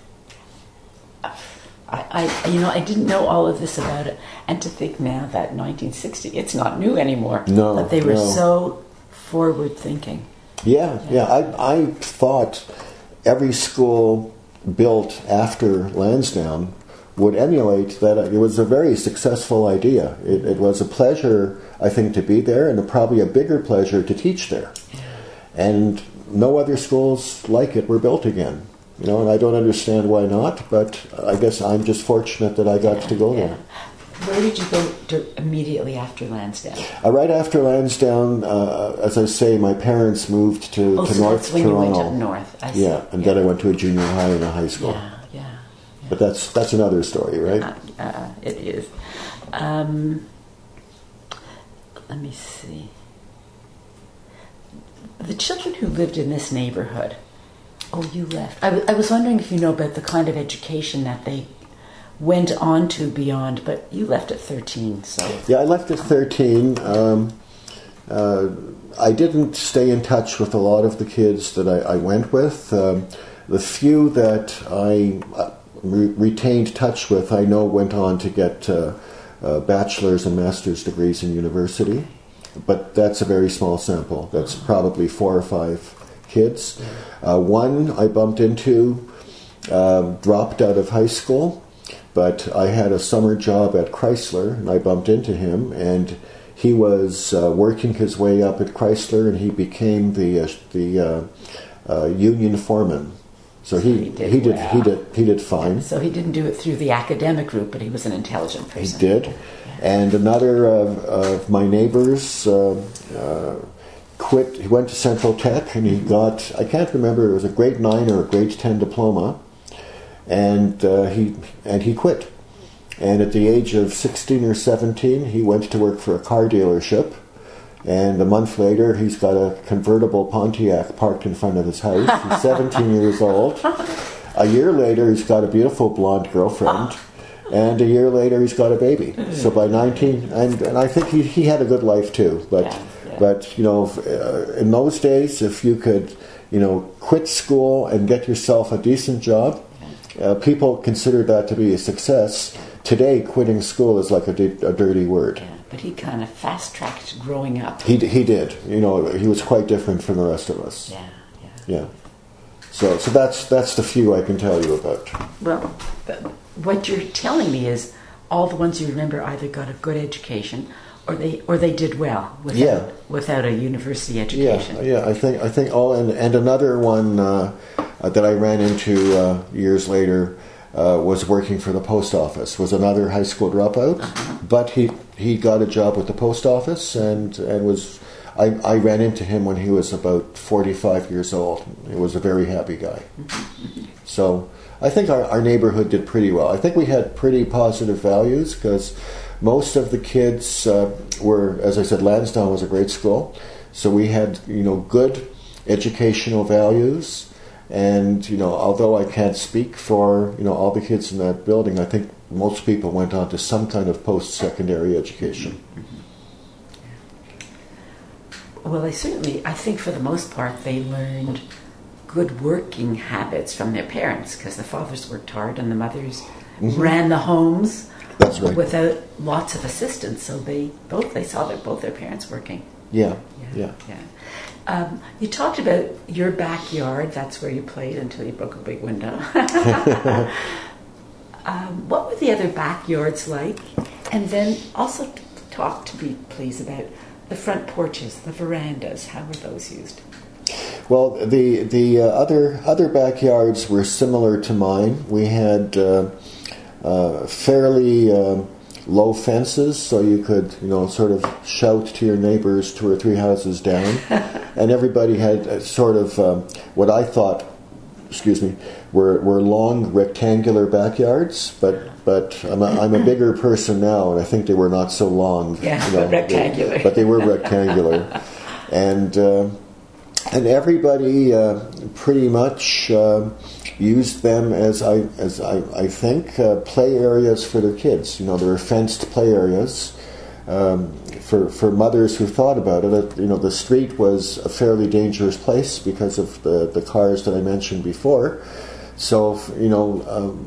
S1: I didn't know all of this about it, and to think now that 1960, it's not new anymore.
S2: No,
S1: but they were so forward thinking.
S2: Yeah. I thought every school built after Lansdowne would emulate that. It was a very successful idea. It was a pleasure, I think, to be there, and probably a bigger pleasure to teach there. And no other schools like it were built again. And I don't understand why not, but I guess I'm just fortunate that I got to go there.
S1: Where did you go immediately after Lansdowne?
S2: Right after Lansdowne, as I say, my parents moved to North Toronto.
S1: That's when you went up north. I see.
S2: Yeah, and then I went to a junior high and a high school.
S1: Yeah.
S2: But that's another story, right?
S1: It is. Let me see. The children who lived in this neighborhood. Oh, you left. I was wondering if you know about the kind of education that they went on to beyond, but you left at 13, so...
S2: Yeah, I left at 13. I didn't stay in touch with a lot of the kids that I went with. The few that I retained touch with, I know went on to get bachelor's and master's degrees in university. But that's a very small sample. That's probably 4 or 5 kids. One I bumped into dropped out of high school, but I had a summer job at Chrysler, and I bumped into him, and he was working his way up at Chrysler, and he became the union foreman. So he did fine.
S1: So he didn't do it through the academic route, but he was an intelligent person.
S2: He did. And another of my neighbors quit. He went to Central Tech, and he got, I can't remember, it was a grade 9 or a grade 10 diploma, and he quit. And at the age of 16 or 17, he went to work for a car dealership. And a month later, he's got a convertible Pontiac parked in front of his house. He's 17 years old. A year later, he's got a beautiful blonde girlfriend. And a year later, he's got a baby. So by 19, and I think he had a good life too. But you know, in those days, if you could, you know, quit school and get yourself a decent job, people considered that to be a success. Today, quitting school is like a dirty word.
S1: Yeah, but he kind of fast-tracked growing up.
S2: He did. You know, he was quite different from the rest of us. Yeah. So that's the few I can tell you about.
S1: Well, what you're telling me is all the ones you remember either got a good education or they did well without a university education.
S2: Yeah. I think. Oh, and another one that I ran into years later was working for the post office. Was another high school dropout, but he got a job with the post office and was. I ran into him when he was about 45 years old. He was a very happy guy. So I think our neighborhood did pretty well. I think we had pretty positive values because most of the kids were, as I said, Lansdowne was a great school. So we had, you know, good educational values. And, you know, although I can't speak for, you know, all the kids in that building, I think most people went on to some kind of post-secondary education.
S1: Well, I think for the most part they learned good working habits from their parents because the fathers worked hard and the mothers ran the homes.
S2: That's right.
S1: Without lots of assistance, so they saw both their parents working.
S2: Yeah.
S1: You talked about your backyard. That's where you played until you broke a big window. What were the other backyards like? And then also talk to me, please, about the front porches, the verandas. How were those used?
S2: Well, the other backyards were similar to mine. We had fairly low fences, so you could, you know, sort of shout to your neighbors 2 or 3 houses down, and everybody had a sort of what I thought, were long rectangular backyards, but I'm a bigger person now, and I think they were not so long.
S1: Yeah, you know, rectangular.
S2: But they were rectangular, and everybody pretty much used them as I think play areas for their kids. You know, there were fenced play areas for mothers who thought about it. You know, the street was a fairly dangerous place because of the cars that I mentioned before. So, you know,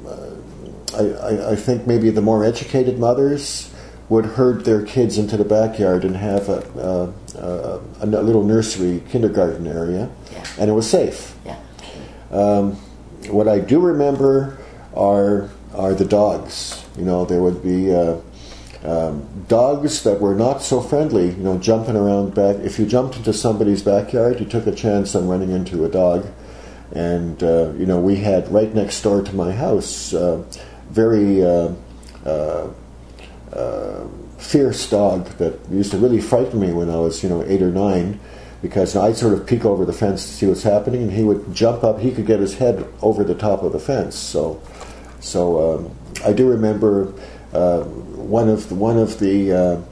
S2: I think maybe the more educated mothers would herd their kids into the backyard and have a little nursery, kindergarten area, and it was safe.
S1: Yeah.
S2: What I do remember are the dogs. You know, there would be dogs that were not so friendly, you know, jumping around back. If you jumped into somebody's backyard, you took a chance on running into a dog. And, you know, we had right next door to my house very fierce dog that used to really frighten me when I was, you know, 8 or 9, because I'd sort of peek over the fence to see what's happening, and he would jump up. He could get his head over the top of the fence. So I do remember one of the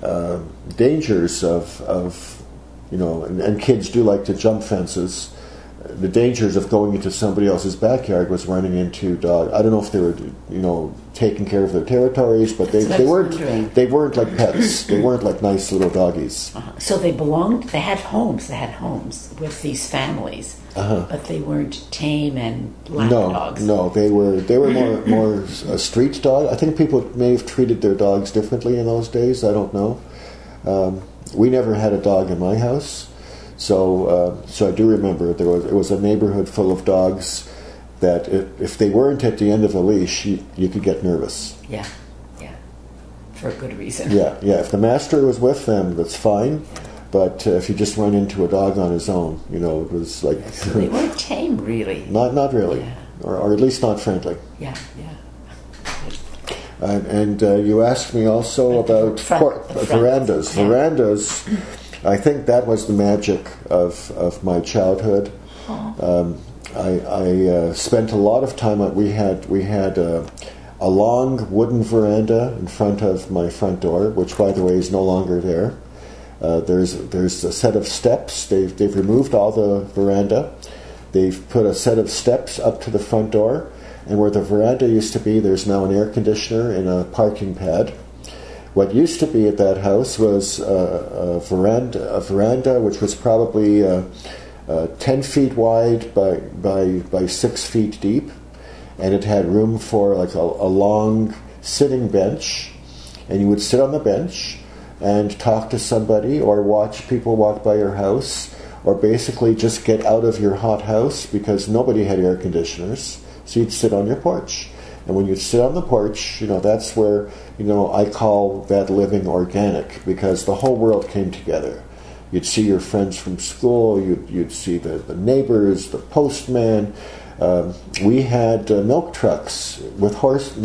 S2: dangers of you know, and kids do like to jump fences. the dangers of going into somebody else's backyard was running into dogs. I don't know if they were, taking care of their territories, but they weren't like pets. They weren't like nice little doggies.
S1: So they had homes with these families, but they weren't tame and lap dogs.
S2: No, they were more a street dog. I think people may have treated their dogs differently in those days. I don't know. We never had a dog in my house. So I do remember it was a neighborhood full of dogs that if they weren't at the end of a leash, you could get nervous.
S1: Yeah, for a good reason.
S2: Yeah. If the master was with them, that's fine. But if you just run into a dog on his own, it was like...
S1: So they weren't tame, really.
S2: Not really, or at least not friendly.
S1: Yeah.
S2: And you asked me also about verandas.
S1: Yeah.
S2: Verandas... I think that was the magic of my childhood. I spent a lot of time. We had a long wooden veranda in front of my front door, which, by the way, is no longer there. There's a set of steps. They've removed all the veranda. They've put a set of steps up to the front door, and where the veranda used to be, there's now an air conditioner and a parking pad. What used to be at that house was a veranda which was probably 10 feet wide by 6 feet deep, and it had room for like a long sitting bench, and you would sit on the bench and talk to somebody or watch people walk by your house, or basically just get out of your hot house because nobody had air conditioners, so you'd sit on your porch. And when you sit on the porch, that's where, I call that living organic, because the whole world came together. You'd see your friends from school, you'd see the neighbors, the postman. We had milk trucks with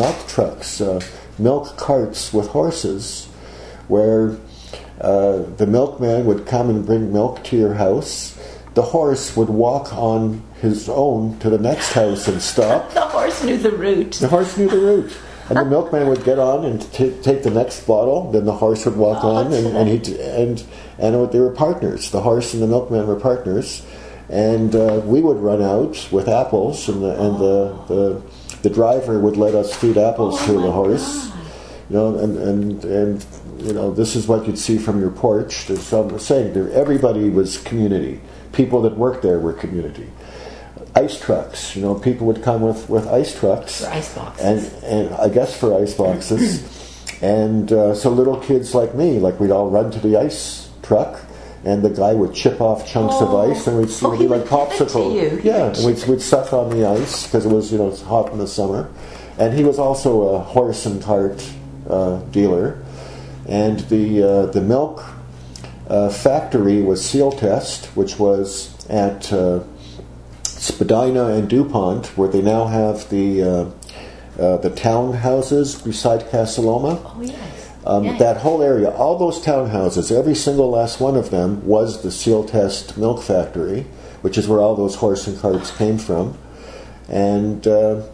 S2: milk carts with horses, where the milkman would come and bring milk to your house. The horse would walk on his own to the next house and stop.
S1: The horse knew the route.
S2: And the milkman would get on and take the next bottle. Then the horse would walk on, and they were partners. The horse and the milkman were partners, and we would run out with apples, and the driver would let us feed apples to the horse. And this is what you'd see from your porch. So I'm saying everybody was community. People that worked there were community. Ice trucks, people would come with ice trucks.
S1: For ice boxes.
S2: And I guess for ice boxes. And so little kids like me, we'd all run to the ice truck, and the guy would chip off chunks of ice, and we'd be like popsicle. Yeah, and we'd suck on the ice because it was, it's hot in the summer. And he was also a horse and cart dealer. And the milk factory was Sealtest, which was at Spadina and DuPont, where they now have the townhouses beside Casaloma.
S1: Oh, yes.
S2: That whole area, all those townhouses, every single last one of them was the Sealtest milk factory, which is where all those horse and carts came from. And
S1: so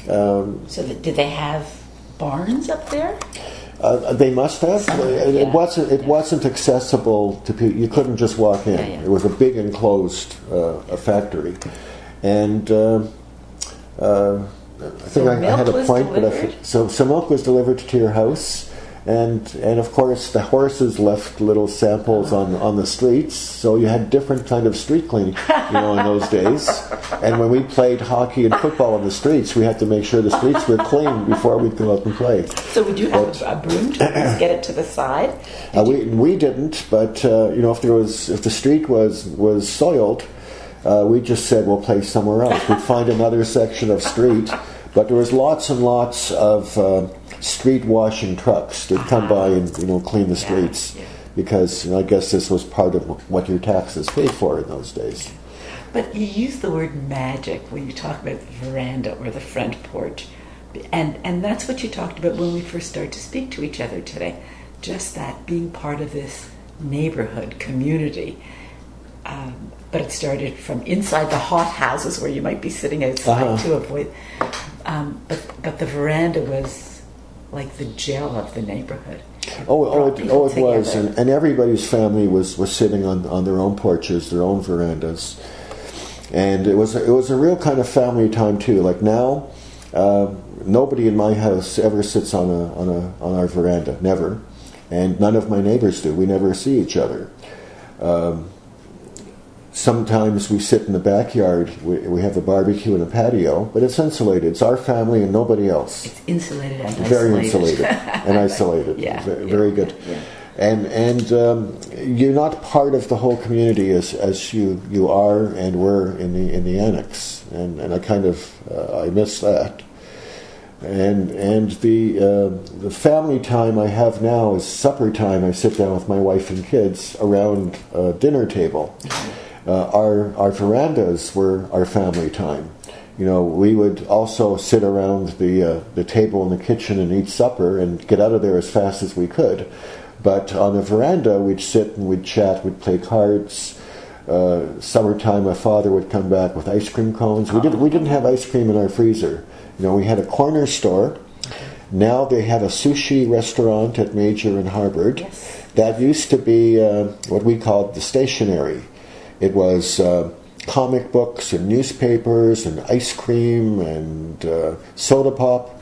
S1: did they have barns up there?
S2: They must have. It wasn't accessible to people. You couldn't just walk in. It was a big enclosed factory, and I think I had a point. So milk was delivered to your house, and of course the horses left little samples on the streets. So you had different kind of street cleaning, in those days. And when we played hockey and football in the streets, we had to make sure the streets were clean before we'd go out and play.
S1: So would you have a broom to get it to the side?
S2: We didn't, but if the street was soiled, we just said we'll play somewhere else. We'd find another section of street, but there was lots and lots of street washing trucks that come by and clean the streets, because I guess this was part of what your taxes paid for in those days.
S1: But you use the word magic when you talk about the veranda or the front porch. And that's what you talked about when we first started to speak to each other today. Just that, being part of this neighborhood, community. But it started from inside the hot houses where you might be sitting outside to avoid. But the veranda was like the gel of the neighborhood.
S2: It was. And everybody's family was sitting on their own porches, their own verandas. And it was a real kind of family time too. Like now, nobody in my house ever sits on our veranda, never, and none of my neighbors do. We never see each other. Sometimes we sit in the backyard. We have a barbecue and a patio, but it's insulated. It's our family and nobody else.
S1: It's insulated and isolated.
S2: Very insulated and isolated.
S1: Yeah,
S2: very good.
S1: Yeah.
S2: And you're not part of the whole community as you are and were in the annex, and I kind of I miss that. And the family time I have now is supper time. I sit down with my wife and kids around a dinner table. Our verandas were our family time. You know, we would also sit around the table in the kitchen and eat supper and get out of there as fast as we could. But on the veranda, we'd sit and we'd chat, we'd play cards. Summertime, my father would come back with ice cream cones. We didn't have ice cream in our freezer. You know, we had a corner store. Now they have a sushi restaurant at Major and Harvard.
S1: Yes.
S2: That used to be what we called the stationery. It was comic books and newspapers and ice cream and soda pop.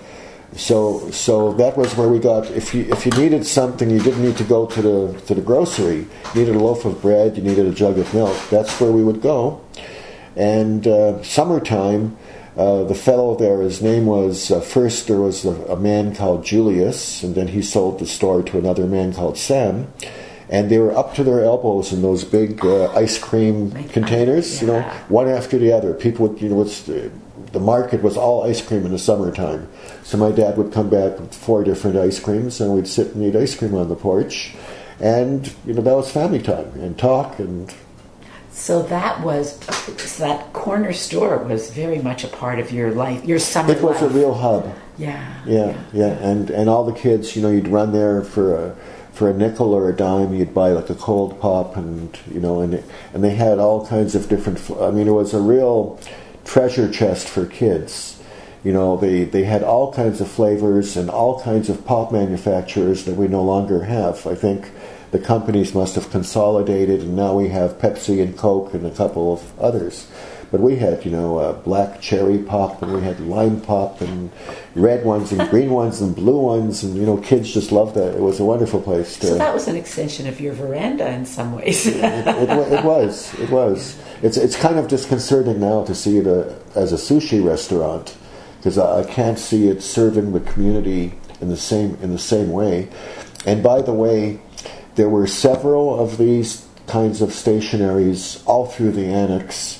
S2: So that was where we got. If you needed something, you didn't need to go to the grocery. You needed a loaf of bread. You needed a jug of milk. That's where we would go. And summertime, the fellow there, his name was first there was a man called Julius, and then he sold the store to another man called Sam. And they were up to their elbows in those big ice cream containers,
S1: yeah.
S2: you know, one after the other. People would, you know, the market was all ice cream in the summertime. So my dad would come back with 4 different ice creams, and we'd sit and eat ice cream on the porch. And, you know, that was family time, and talk. And
S1: so that corner store was very much a part of your life, your summer life.
S2: It was a real hub.
S1: Yeah.
S2: And all the kids, you know, you'd run there for a nickel or a dime. You'd buy like a cold pop, and you know, and they had all kinds of different. I mean, it was a real treasure chest for kids. You know, they had all kinds of flavors and all kinds of pop manufacturers that we no longer have. I think the companies must have consolidated, and now we have Pepsi and Coke and a couple of others. But we had, you know, black cherry pop, and we had lime pop, and red ones, and green ones, and blue ones, and, you know, kids just loved that. It was a wonderful place.
S1: So that was an extension of your veranda in some ways.
S2: It was. It's kind of disconcerting now to see it as a sushi restaurant, because I can't see it serving the community in the same way. And by the way, there were several of these kinds of stationaries all through the annex.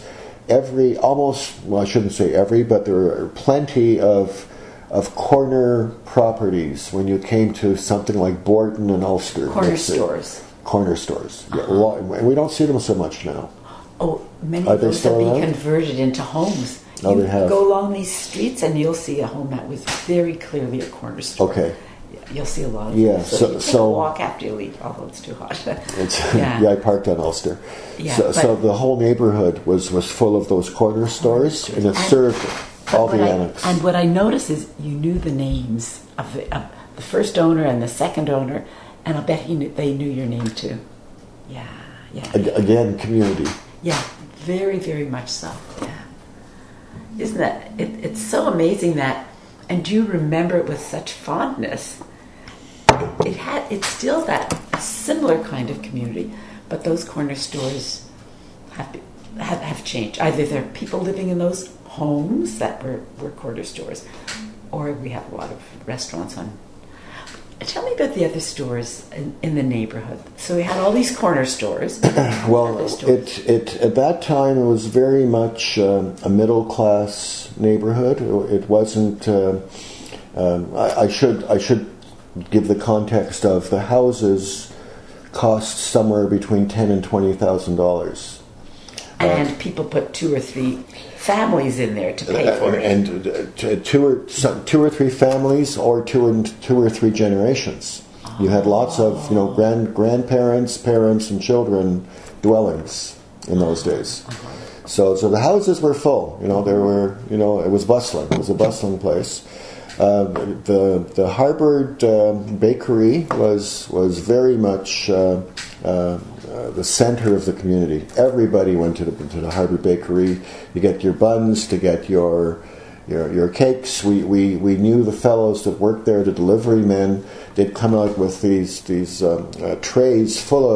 S2: I shouldn't say every, but there were plenty of corner properties when you came to something like Borden and Ulster.
S1: Corner stores.
S2: Corner stores. Yeah, and we don't see them so much now.
S1: Oh, many of those have been converted into homes.
S2: Oh, they have.
S1: Go along these streets and you'll see a home that was very clearly a corner store.
S2: Okay.
S1: You'll see a lot of
S2: them.
S1: Yeah, so you take a walk after you leave, although it's too hot.
S2: I parked on Ulster.
S1: Yeah,
S2: so the whole neighborhood was full of those corner stores, and it served all the annex.
S1: And what I noticed is you knew the names of the first owner and the second owner, and I'll bet they knew your name too. Yeah.
S2: Again, community.
S1: Yeah, very, very much so. Yeah. Isn't that, it's so amazing that, and do you remember it with such fondness? It's still that similar kind of community, but those corner stores have changed. Either there are people living in those homes that were corner stores, or we have a lot of restaurants on. Tell me about the other stores in the neighborhood. So we had all these corner stores.
S2: Well, it at that time it was very much a middle class neighborhood. It wasn't. I should give the context of the houses cost somewhere between $10,000 and $20,000.
S1: And people put 2 or 3 families in there to pay for it.
S2: And two or three families, or two or three generations. You had lots of grandparents, parents, and children dwellings in those days. So the houses were full. There were it was bustling. It was a bustling place. The Harvard bakery was very much the center of the community. Everybody went to the Harbour Bakery to get your buns, to get your cakes. We knew the fellows that worked there, the delivery men. They'd come out with these trays full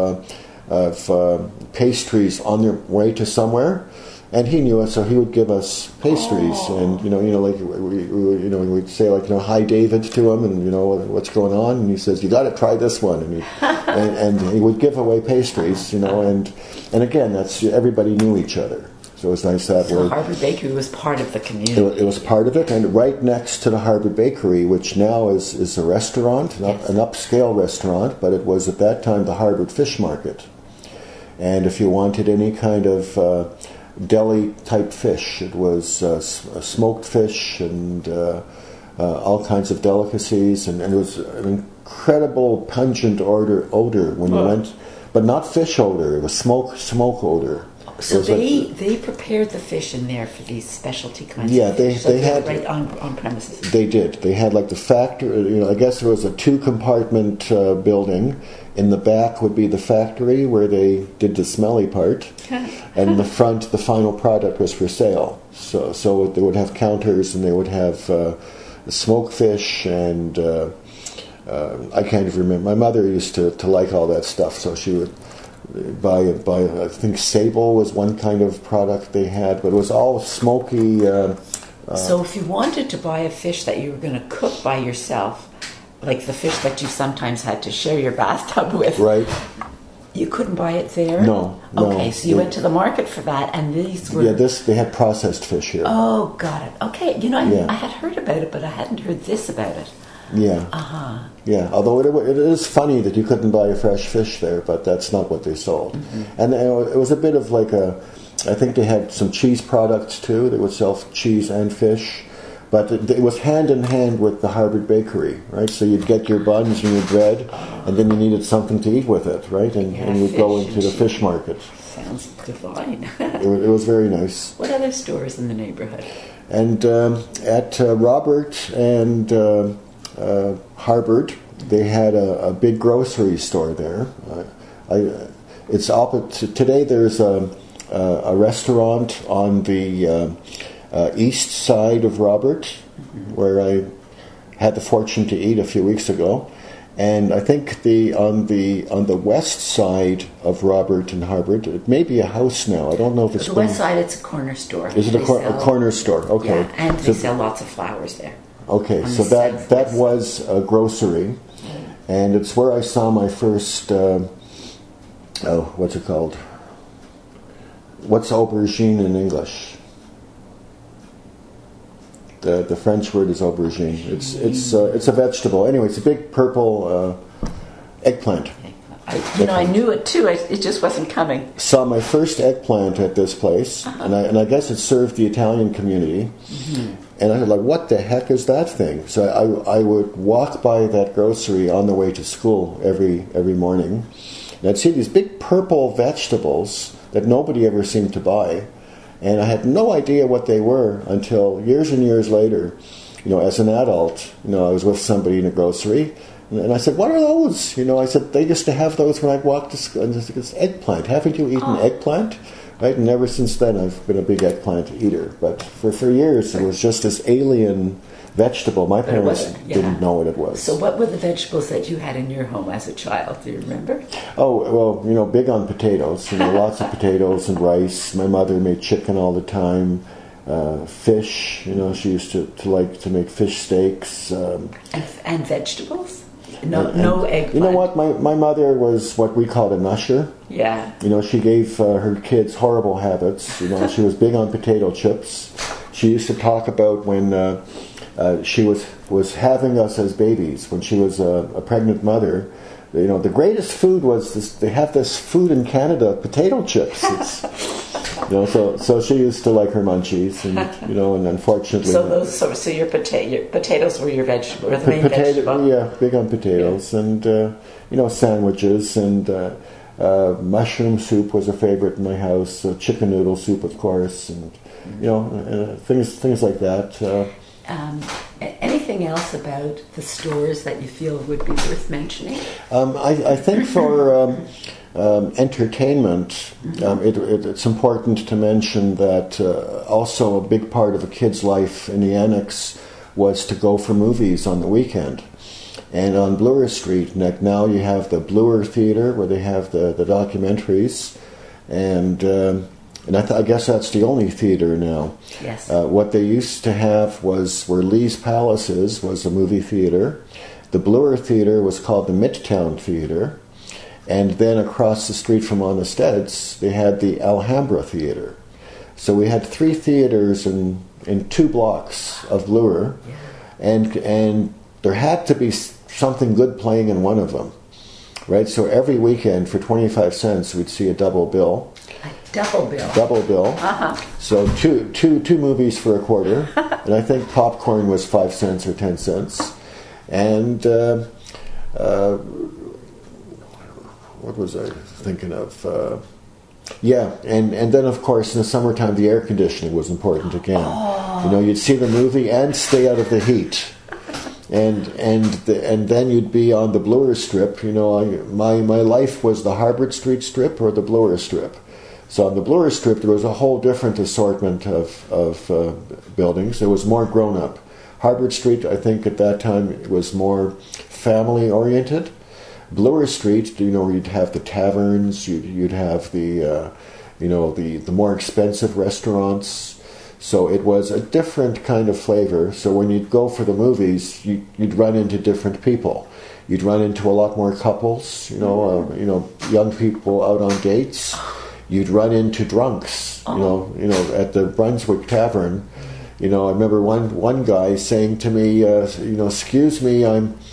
S2: of pastries on their way to somewhere. And he knew us, so he would give us pastries, and we'd say hi David to him, and what's going on, and he says you got to try this one, and he would give away pastries, and again that's everybody knew each other, so it was nice that way.
S1: So Harbour Bakery was part of the community.
S2: It was part of it, and right next to the Harbour Bakery, which now is a restaurant, an upscale restaurant, but it was at that time the Harbour Fish Market, and if you wanted any kind of deli type fish. It was smoked fish and all kinds of delicacies, and it was an incredible pungent odor when you went, but not fish odor. It was smoke odor.
S1: So they prepared the fish in there for these specialty kinds of fish.
S2: They had
S1: right on premises.
S2: They did. They had the factory. I guess there was a 2-compartment building. In the back would be the factory where they did the smelly part, and in the front, the final product was for sale. So they would have counters, and they would have smoked fish, and I can't even remember. My mother used to like all that stuff, so she would buy. I think sable was one kind of product they had, but it was all smoky.
S1: So if you wanted to buy a fish that you were going to cook by yourself, like the fish that you sometimes had to share your bathtub with.
S2: Right.
S1: You couldn't buy it there?
S2: No.
S1: Okay, so you went to the market for that, and these were...
S2: Yeah, they had processed fish here.
S1: Oh, got it. Okay, I had heard about it, but I hadn't heard this about it.
S2: Yeah.
S1: Uh-huh.
S2: Yeah, although it is funny that you couldn't buy a fresh fish there, but that's not what they sold. Mm-hmm. And it was a bit of I think they had some cheese products too. They would sell cheese and fish. But it was hand in hand with the Harbour Bakery, right? So you'd get your buns and your bread, and then you needed something to eat with it, right? And you'd go into the fish market.
S1: Sounds divine.
S2: It was very nice.
S1: What other stores in the neighborhood?
S2: And at Robert and Harbour, they had a big grocery store there. It's opposite. Today there's a restaurant on the east side of Robert, where I had the fortune to eat a few weeks ago, and I think on the west side of Robert and Harbour, it may be a house now. I don't know if it's
S1: the west side. It's a corner store.
S2: Is it a corner store? Okay,
S1: yeah, and they sell lots of flowers there.
S2: Okay, so that was a grocery, and it's where I saw my first. What's it called? What's aubergine in English? The French word is aubergine. It's a vegetable. Anyway, it's a big purple eggplant.
S1: I knew it too. It just wasn't coming.
S2: Saw my first eggplant at this place, and I guess it served the Italian community. Mm-hmm. And I was like, "What the heck is that thing?" So I would walk by that grocery on the way to school every morning, and I'd see these big purple vegetables that nobody ever seemed to buy. And I had no idea what they were until years and years later. As an adult, I was with somebody in a grocery, and I said, "What are those?" I said, "They used to have those when I walked to school." And it's eggplant. Haven't you eaten eggplant? Right? And ever since then, I've been a big eggplant eater. But for years, it was just this alien vegetable. My parents didn't know what it was.
S1: So what were the vegetables that you had in your home as a child? Do you remember?
S2: Oh, well, big on potatoes. Lots of potatoes and rice. My mother made chicken all the time. Fish, she used to like to make fish steaks.
S1: And vegetables? No eggplant.
S2: You know what? My mother was what we called a musher.
S1: Yeah.
S2: She gave her kids horrible habits. She was big on potato chips. She used to talk about when she was having us as babies, when she was a pregnant mother. The greatest food was this. They have this food in Canada, potato chips. So she used to like her munchies, and and unfortunately.
S1: So your potatoes were your vegetable, or the main vegetable.
S2: Yeah, big on potatoes, and sandwiches, and mushroom soup was a favorite in my house. Chicken noodle soup, of course, and things like that.
S1: Anything else about the stores that you feel would be worth mentioning?
S2: I think entertainment, it's important to mention that also a big part of a kid's life in the annex was to go for movies on the weekend. And on Bloor Street, now you have the Bloor Theatre where they have the documentaries, and I guess that's the only theatre now.
S1: Yes.
S2: What they used to have was where Lee's Palace was a movie theatre. The Bloor Theatre was called the Midtown Theatre, and then across the street from Honested's, they had the Alhambra Theatre. So we had 3 theatres in 2 blocks of Bloor, and there had to be something good playing in one of them, right? So every weekend for 25 cents we'd see a double bill.
S1: A double bill.
S2: Double bill.
S1: Uh-huh.
S2: So two movies for a quarter, and I think popcorn was 5 cents or 10 cents. And what was I thinking of? And then of course in the summertime the air conditioning was important again. Oh. You'd see the movie and stay out of the heat. And then you'd be on the Bloor Strip. My life was the Harbord Street Strip or the Bloor Strip. So on the Bloor Strip there was a whole different assortment of buildings. It was more grown up. Harbord Street, I think at that time, was more family oriented. Bloor Street, you'd have the taverns, you'd have the more expensive restaurants. So it was a different kind of flavor. So when you'd go for the movies, you'd run into different people. You'd run into a lot more couples, young people out on dates. You'd run into drunks, at the Brunswick Tavern. I remember one guy saying to me, excuse me,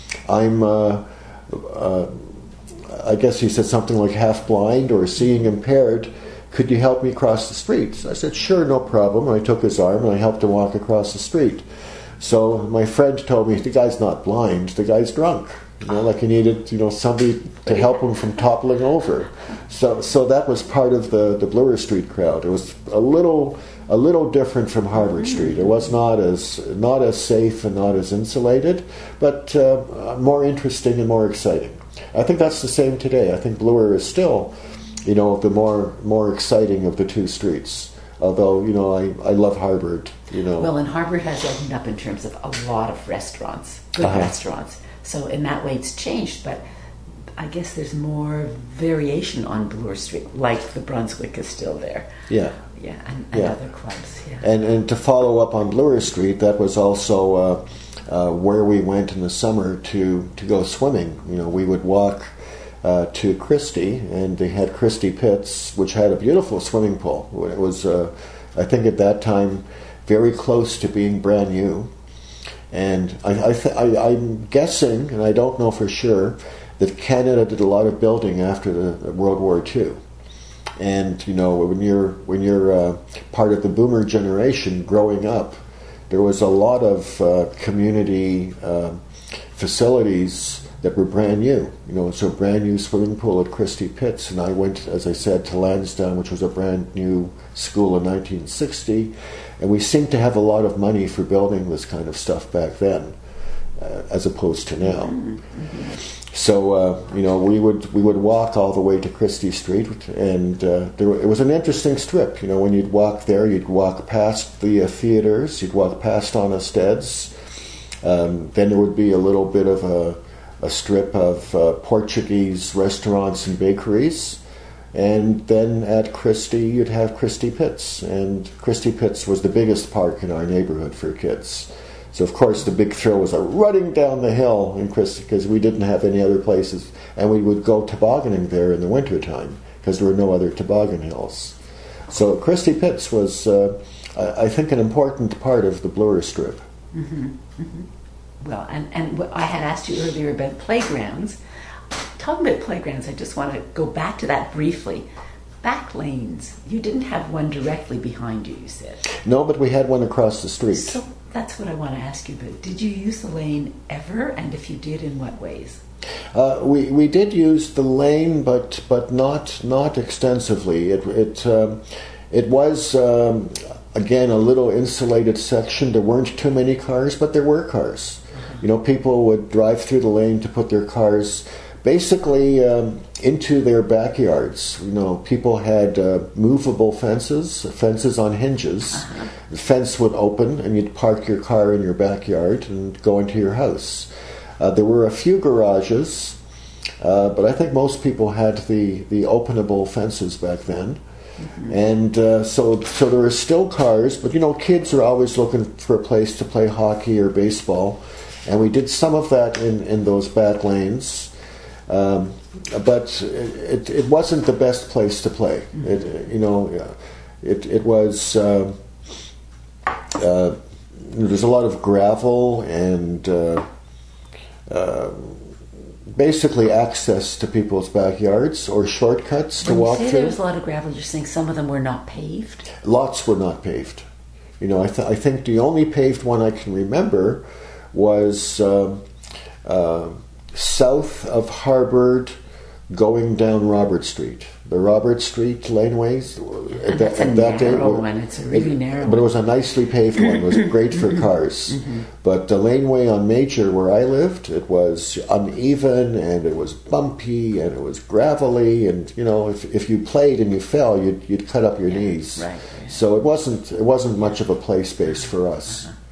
S2: I guess he said something like half blind or seeing impaired. Could you help me across the street? So I said, sure, no problem. And I took his arm and I helped him walk across the street. So my friend told me, the guy's not blind, the guy's drunk. Like he needed, somebody to help him from toppling over. So that was part of the Bloor Street crowd. It was a little different from Harbord Street. It was not as safe and not as insulated, but more interesting and more exciting. I think that's the same today. I think Bloor is still, the more exciting of the 2 streets. Although, I love Harbord,
S1: Well, and Harbord has opened up in terms of a lot of restaurants, good restaurants. So in that way it's changed, but I guess there's more variation on Bloor Street, like the Brunswick is still there.
S2: Yeah.
S1: Yeah, and other clubs, yeah.
S2: And to follow up on Bloor Street, that was also where we went in the summer to go swimming. We would walk to Christie, and they had Christie Pits, which had a beautiful swimming pool. It was, I think at that time, very close to being brand new. And I'm guessing, and I don't know for sure, that Canada did a lot of building after the World War II. And when you're part of the boomer generation growing up, there was a lot of community facilities that were brand new. It's a brand new swimming pool at Christie Pits, and I went, as I said, to Lansdowne, which was a brand new school in 1960, and we seemed to have a lot of money for building this kind of stuff back then, as opposed to now. Mm-hmm. So we would walk all the way to Christie Street, and it was an interesting strip. When you'd walk there, you'd walk past the theaters, you'd walk past Honested's. Then there would be a little bit of a strip of Portuguese restaurants and bakeries, and then at Christie you'd have Christie Pits, and Christie Pits was the biggest park in our neighborhood for kids. So of course the big thrill was running down the hill in Christie, because we didn't have any other places, and we would go tobogganing there in the wintertime because there were no other toboggan hills. So Christie Pits was, I think, an important part of the Bloor Strip.
S1: Mm-hmm. Mm-hmm. Well, and I had asked you earlier about playgrounds. Talking about playgrounds, I just want to go back to that briefly. Back lanes. You didn't have one directly behind you, you said.
S2: No, but we had one across the street.
S1: So that's what I want to ask you about. Did you use the lane ever? And if you did, in what ways?
S2: We did use the lane, but not extensively. It was, again, a little insulated section. There weren't too many cars, but there were cars. People would drive through the lane to put their cars, basically into their backyards. People had movable fences on hinges.
S1: Uh-huh.
S2: The fence would open, and you'd park your car in your backyard and go into your house. There were a few garages, but I think most people had the openable fences back then. Mm-hmm. And so there were still cars, but kids are always looking for a place to play hockey or baseball, and we did some of that in those back lanes. But it wasn't the best place to play. It was. There's a lot of gravel and basically access to people's backyards or shortcuts to walk through.
S1: When you say there was a lot of gravel, you're saying some of them were not paved?
S2: Lots were not paved. I think the only paved one I can remember was south of Harvard, going down Robert Street. The Robert Street laneways.
S1: That's a narrow one. It's a really narrow one.
S2: But it was a nicely paved one. It was great for cars. Mm-hmm. But the laneway on Major, where I lived, it was uneven and it was bumpy and it was gravelly. And if you played and you fell, you'd cut up your knees.
S1: Right.
S2: So it wasn't much of a play space for us.
S1: Uh-huh.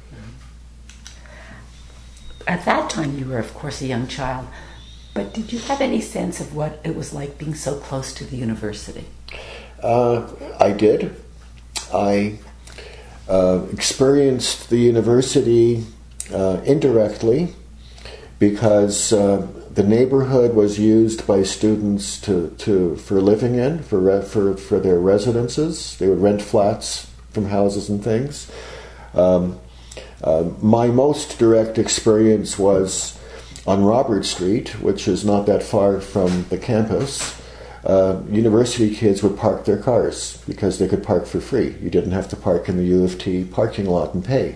S1: At that time, you were, of course, a young child. But did you have any sense of what it was like being so close to the university?
S2: I did. I experienced the university indirectly because the neighborhood was used by students for living in, for their residences. They would rent flats from houses and things. My most direct experience was on Robert Street, which is not that far from the campus. University kids would park their cars because they could park for free. You didn't have to park in the U of T parking lot and pay.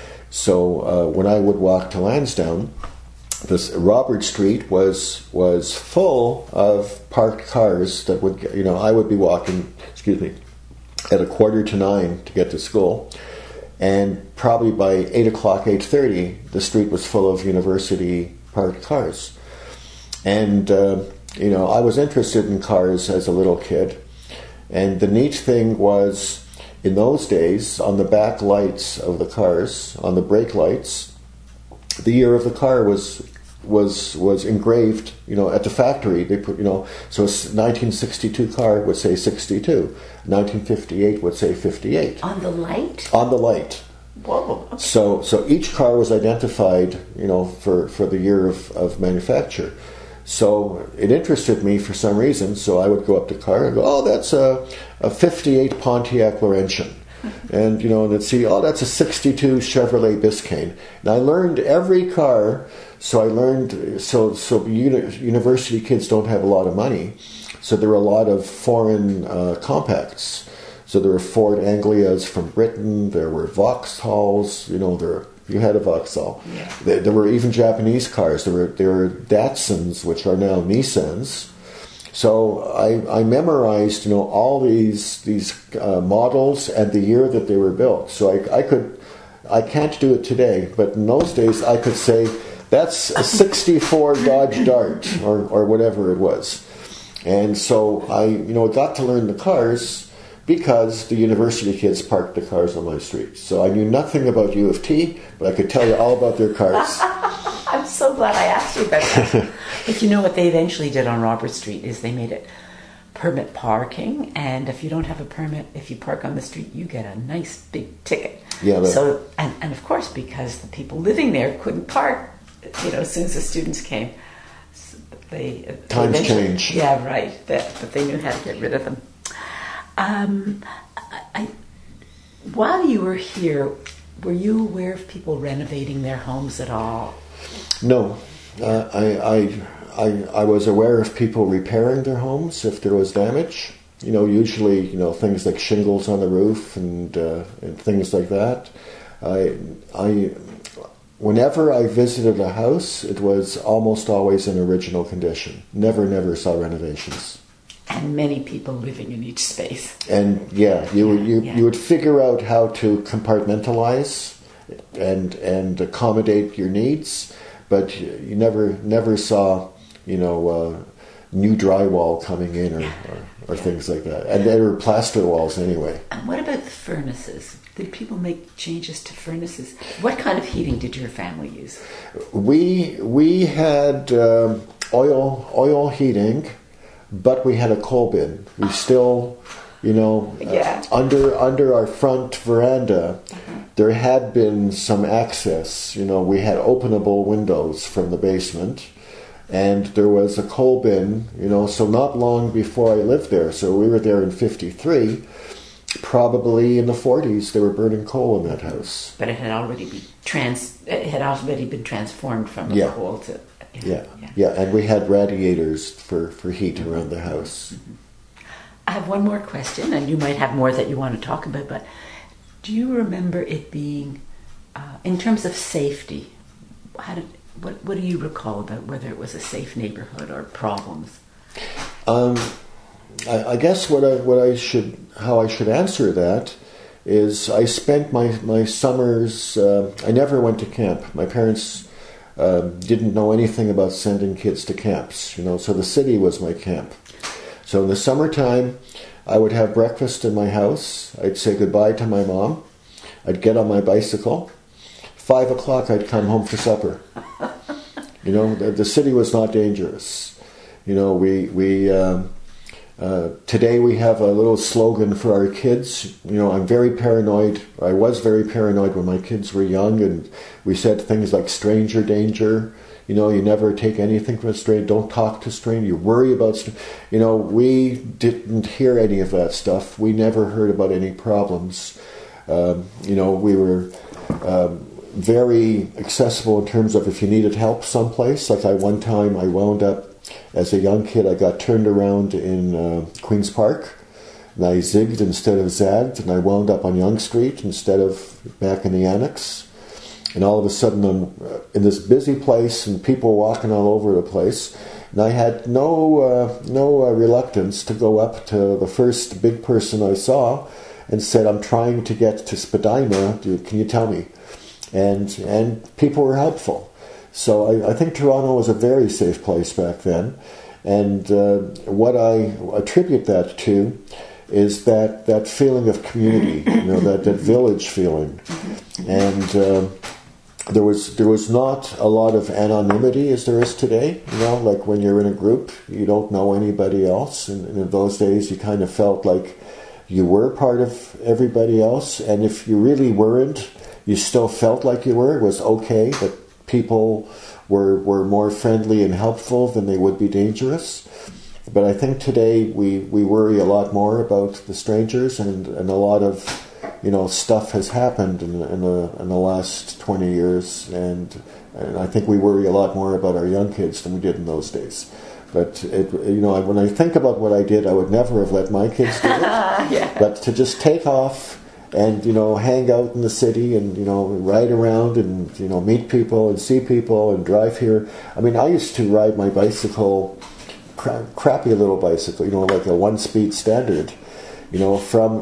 S2: So when I would walk to Lansdowne, this Robert Street was full of parked cars that would, I would be walking, at 8:45 to get to school. And probably by 8 o'clock, 8:30, the street was full of university parked cars. And, I was interested in cars as a little kid. And the neat thing was, in those days, on the back lights of the cars, on the brake lights, the year of the car was engraved, at the factory. They put, so a 1962 car would say 62. 1958 would say 58.
S1: On the light?
S2: On the light.
S1: Whoa. Okay.
S2: So each car was identified, for the year of manufacture. So it interested me for some reason. So I would go up to the car and go, oh, that's a 58 Pontiac Laurentian. And, and I'd see, oh, that's a 62 Chevrolet Biscayne. And I learned every car. So I learned, so university kids don't have a lot of money. So there were a lot of foreign compacts. So there were Ford Anglias from Britain. There were Vauxhalls. You had a Vauxhall. Yeah. There were even Japanese cars. There were Datsuns, which are now Nissans. So I memorized, all these models and the year that they were built. So I can't do it today, but in those days I could say that's a 64 Dodge Dart or whatever it was. And so I got to learn the cars because the university kids parked the cars on my street. So I knew nothing about U of T, but I could tell you all about their cars.
S1: I'm so glad I asked you about that. But what they eventually did on Robert Street is they made it permit parking, and if you don't have a permit, if you park on the street, you get a nice big ticket.
S2: Yeah.
S1: So and of course, because the people living there couldn't park, as soon as the students came,
S2: times change.
S1: Yeah, right. But they knew how to get rid of them. While you were here, were you aware of people renovating their homes at all?
S2: No, I was aware of people repairing their homes if there was damage. Usually, things like shingles on the roof and things like that. Whenever I visited a house, it was almost always in original condition. Never saw renovations.
S1: And many people living in each space.
S2: And you would figure out how to compartmentalize and accommodate your needs, but you never saw new drywall coming in or things like that. And they were plaster walls anyway.
S1: And what about the furnaces? Did people make changes to furnaces? What kind of heating did your family use?
S2: We had oil heating, but we had a coal bin. We still, under our front veranda, there had been some access. We had openable windows from the basement. And there was a coal bin, so not long before I lived there. So we were there in 1953. Probably in the 1940s, they were burning coal in that house.
S1: But it had already been transformed from coal to...
S2: Yeah, and we had radiators for heat around the house.
S1: Mm-hmm. I have one more question, and you might have more that you want to talk about, but do you remember it being, in terms of safety, what do you recall about whether it was a safe neighborhood or problems?
S2: I guess how I should answer that is I spent my summers. I never went to camp. My parents didn't know anything about sending kids to camps. So the city was my camp. So in the summertime, I would have breakfast in my house. I'd say goodbye to my mom. I'd get on my bicycle. 5 o'clock, I'd come home for supper. The city was not dangerous. Today we have a little slogan for our kids. I'm very paranoid. I was very paranoid when my kids were young, and we said things like stranger danger. You never take anything from a stranger. Don't talk to strangers. You worry about. We didn't hear any of that stuff. We never heard about any problems. We were very accessible in terms of if you needed help someplace. Like one time I wound up, as a young kid, I got turned around in Queen's Park, and I zigged instead of zagged, and I wound up on Yonge Street instead of back in the annex. And all of a sudden I'm in this busy place and people walking all over the place, and I had no reluctance to go up to the first big person I saw and said, I'm trying to get to Spadina, can you tell me? And people were helpful. So I think Toronto was a very safe place back then. And what I attribute that to is that feeling of community, that village feeling. And there was not a lot of anonymity as there is today. Like when you're in a group, you don't know anybody else. And in those days, you kind of felt like you were part of everybody else. And if you really weren't, you still felt like you were. It was okay that people were more friendly and helpful than they would be dangerous. But I think today we worry a lot more about the strangers, and a lot of stuff has happened in the last 20 years, and I think we worry a lot more about our young kids than we did in those days. But when I think about what I did, I would never have let my kids do it.
S1: Yeah.
S2: But to just take off and hang out in the city and ride around and meet people and see people and drive here. I mean, I used to ride my bicycle, crappy little bicycle, like a 1-speed standard, from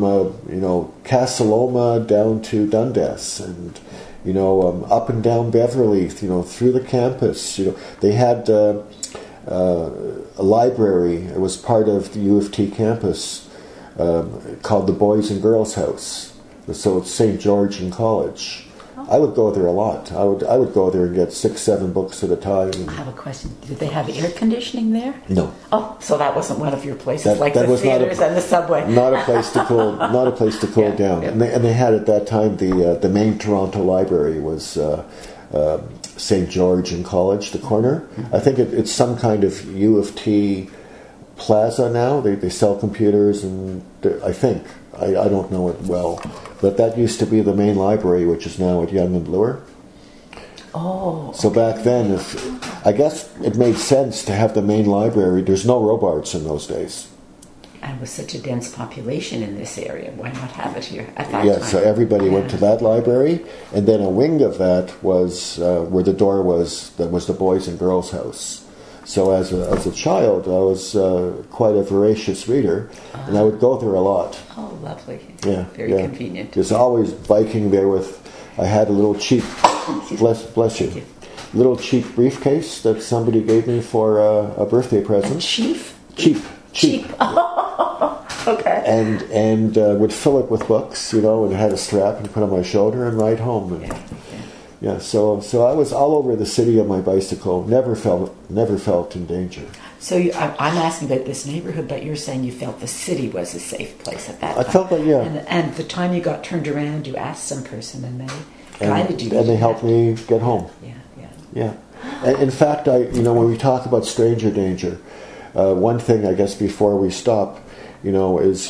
S2: Casa Loma down to Dundas, and up and down Beverly, through the campus. They had a library. It was part of the U of T campus. Called the Boys and Girls House. So it's St. George and College. Oh. I would go there a lot. I would go there and get 6-7 books at a time.
S1: I have a question. Did they have air conditioning there?
S2: No.
S1: Oh, so that wasn't one of your places, like the theaters and the subway.
S2: Not a place to cool. Not a place to cool down. Yeah. And they had at that time the main Toronto library was St. George and College, the corner. Mm-hmm. I think it's some kind of U of T plaza now. They sell computers, and I think I don't know it well, but that used to be the main library, which is now at Yonge and Bloor.
S1: Oh.
S2: So back then, I guess it made sense to have the main library. There's no Robarts in those days.
S1: And with such a dense population in this area, why not have it here at that time?
S2: Yeah, so everybody went to that library, and then a wing of that was where the door was. That was the Boys and Girls House. So as a child, I was quite a voracious reader, and I would go there a lot.
S1: Oh, lovely.
S2: Yeah,
S1: very convenient.
S2: There's always biking there with, I had a little cheap, bless you. little cheap briefcase that somebody gave me for a birthday present. Cheap.
S1: Okay.
S2: And would fill it with books, and had a strap and put on my shoulder and ride home. And, so I was all over the city on my bicycle. Never felt in danger.
S1: So I'm asking about this neighborhood, but you're saying you felt the city was a safe place at that time.
S2: I felt that, yeah.
S1: And the time you got turned around, you asked some person, and they guided you.
S2: And they helped me get home.
S1: Yeah.
S2: And in fact, when we talk about stranger danger, one thing I guess before we stop, is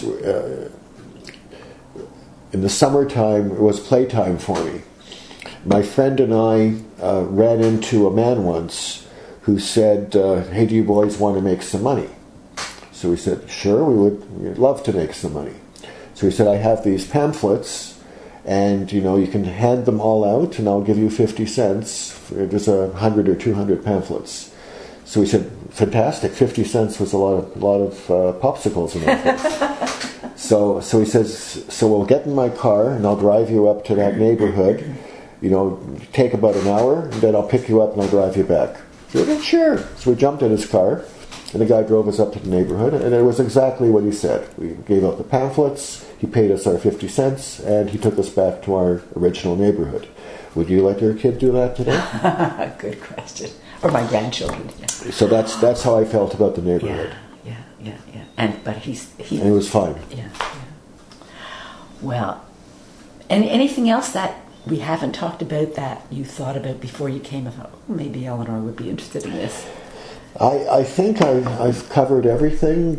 S2: in the summertime it was playtime for me. My friend and I ran into a man once who said, "Hey, do you boys want to make some money?" So we said, "Sure, we'd love to make some money." So he said, "I have these pamphlets, and you can hand them all out, and I'll give you 50 cents. There's 100 or 200 pamphlets." So we said, "Fantastic! 50 cents was a lot of popsicles in that." So he says, "So we'll get in my car, and I'll drive you up to that neighborhood. Take about an hour, and then I'll pick you up and I'll drive you back." So we said, "Sure." So we jumped in his car, and the guy drove us up to the neighborhood, and it was exactly what he said. We gave out the pamphlets, he paid us our 50 cents, and he took us back to our original neighborhood. Would you let your kid do that today?
S1: Good question. Or my grandchildren. Yeah.
S2: So that's how I felt about the neighborhood.
S1: Yeah. And
S2: it was fine.
S1: Yeah. Well, anything else that we haven't talked about that you thought about before you came? And thought, maybe Eleanor would be interested in this.
S2: I think I've covered everything.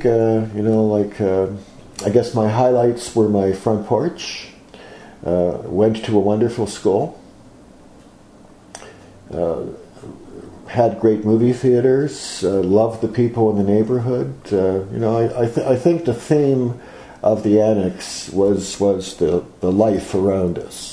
S2: I guess my highlights were my front porch. Went to a wonderful school. Had great movie theaters. Loved the people in the neighborhood. I think the theme of the annex was the life around us.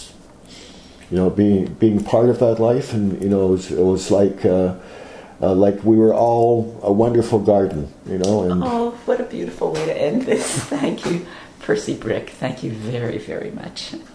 S2: Being part of that life, and it was like we were all a wonderful garden. And
S1: oh, what a beautiful way to end this! Thank you, Percy Brick. Thank you very, very much.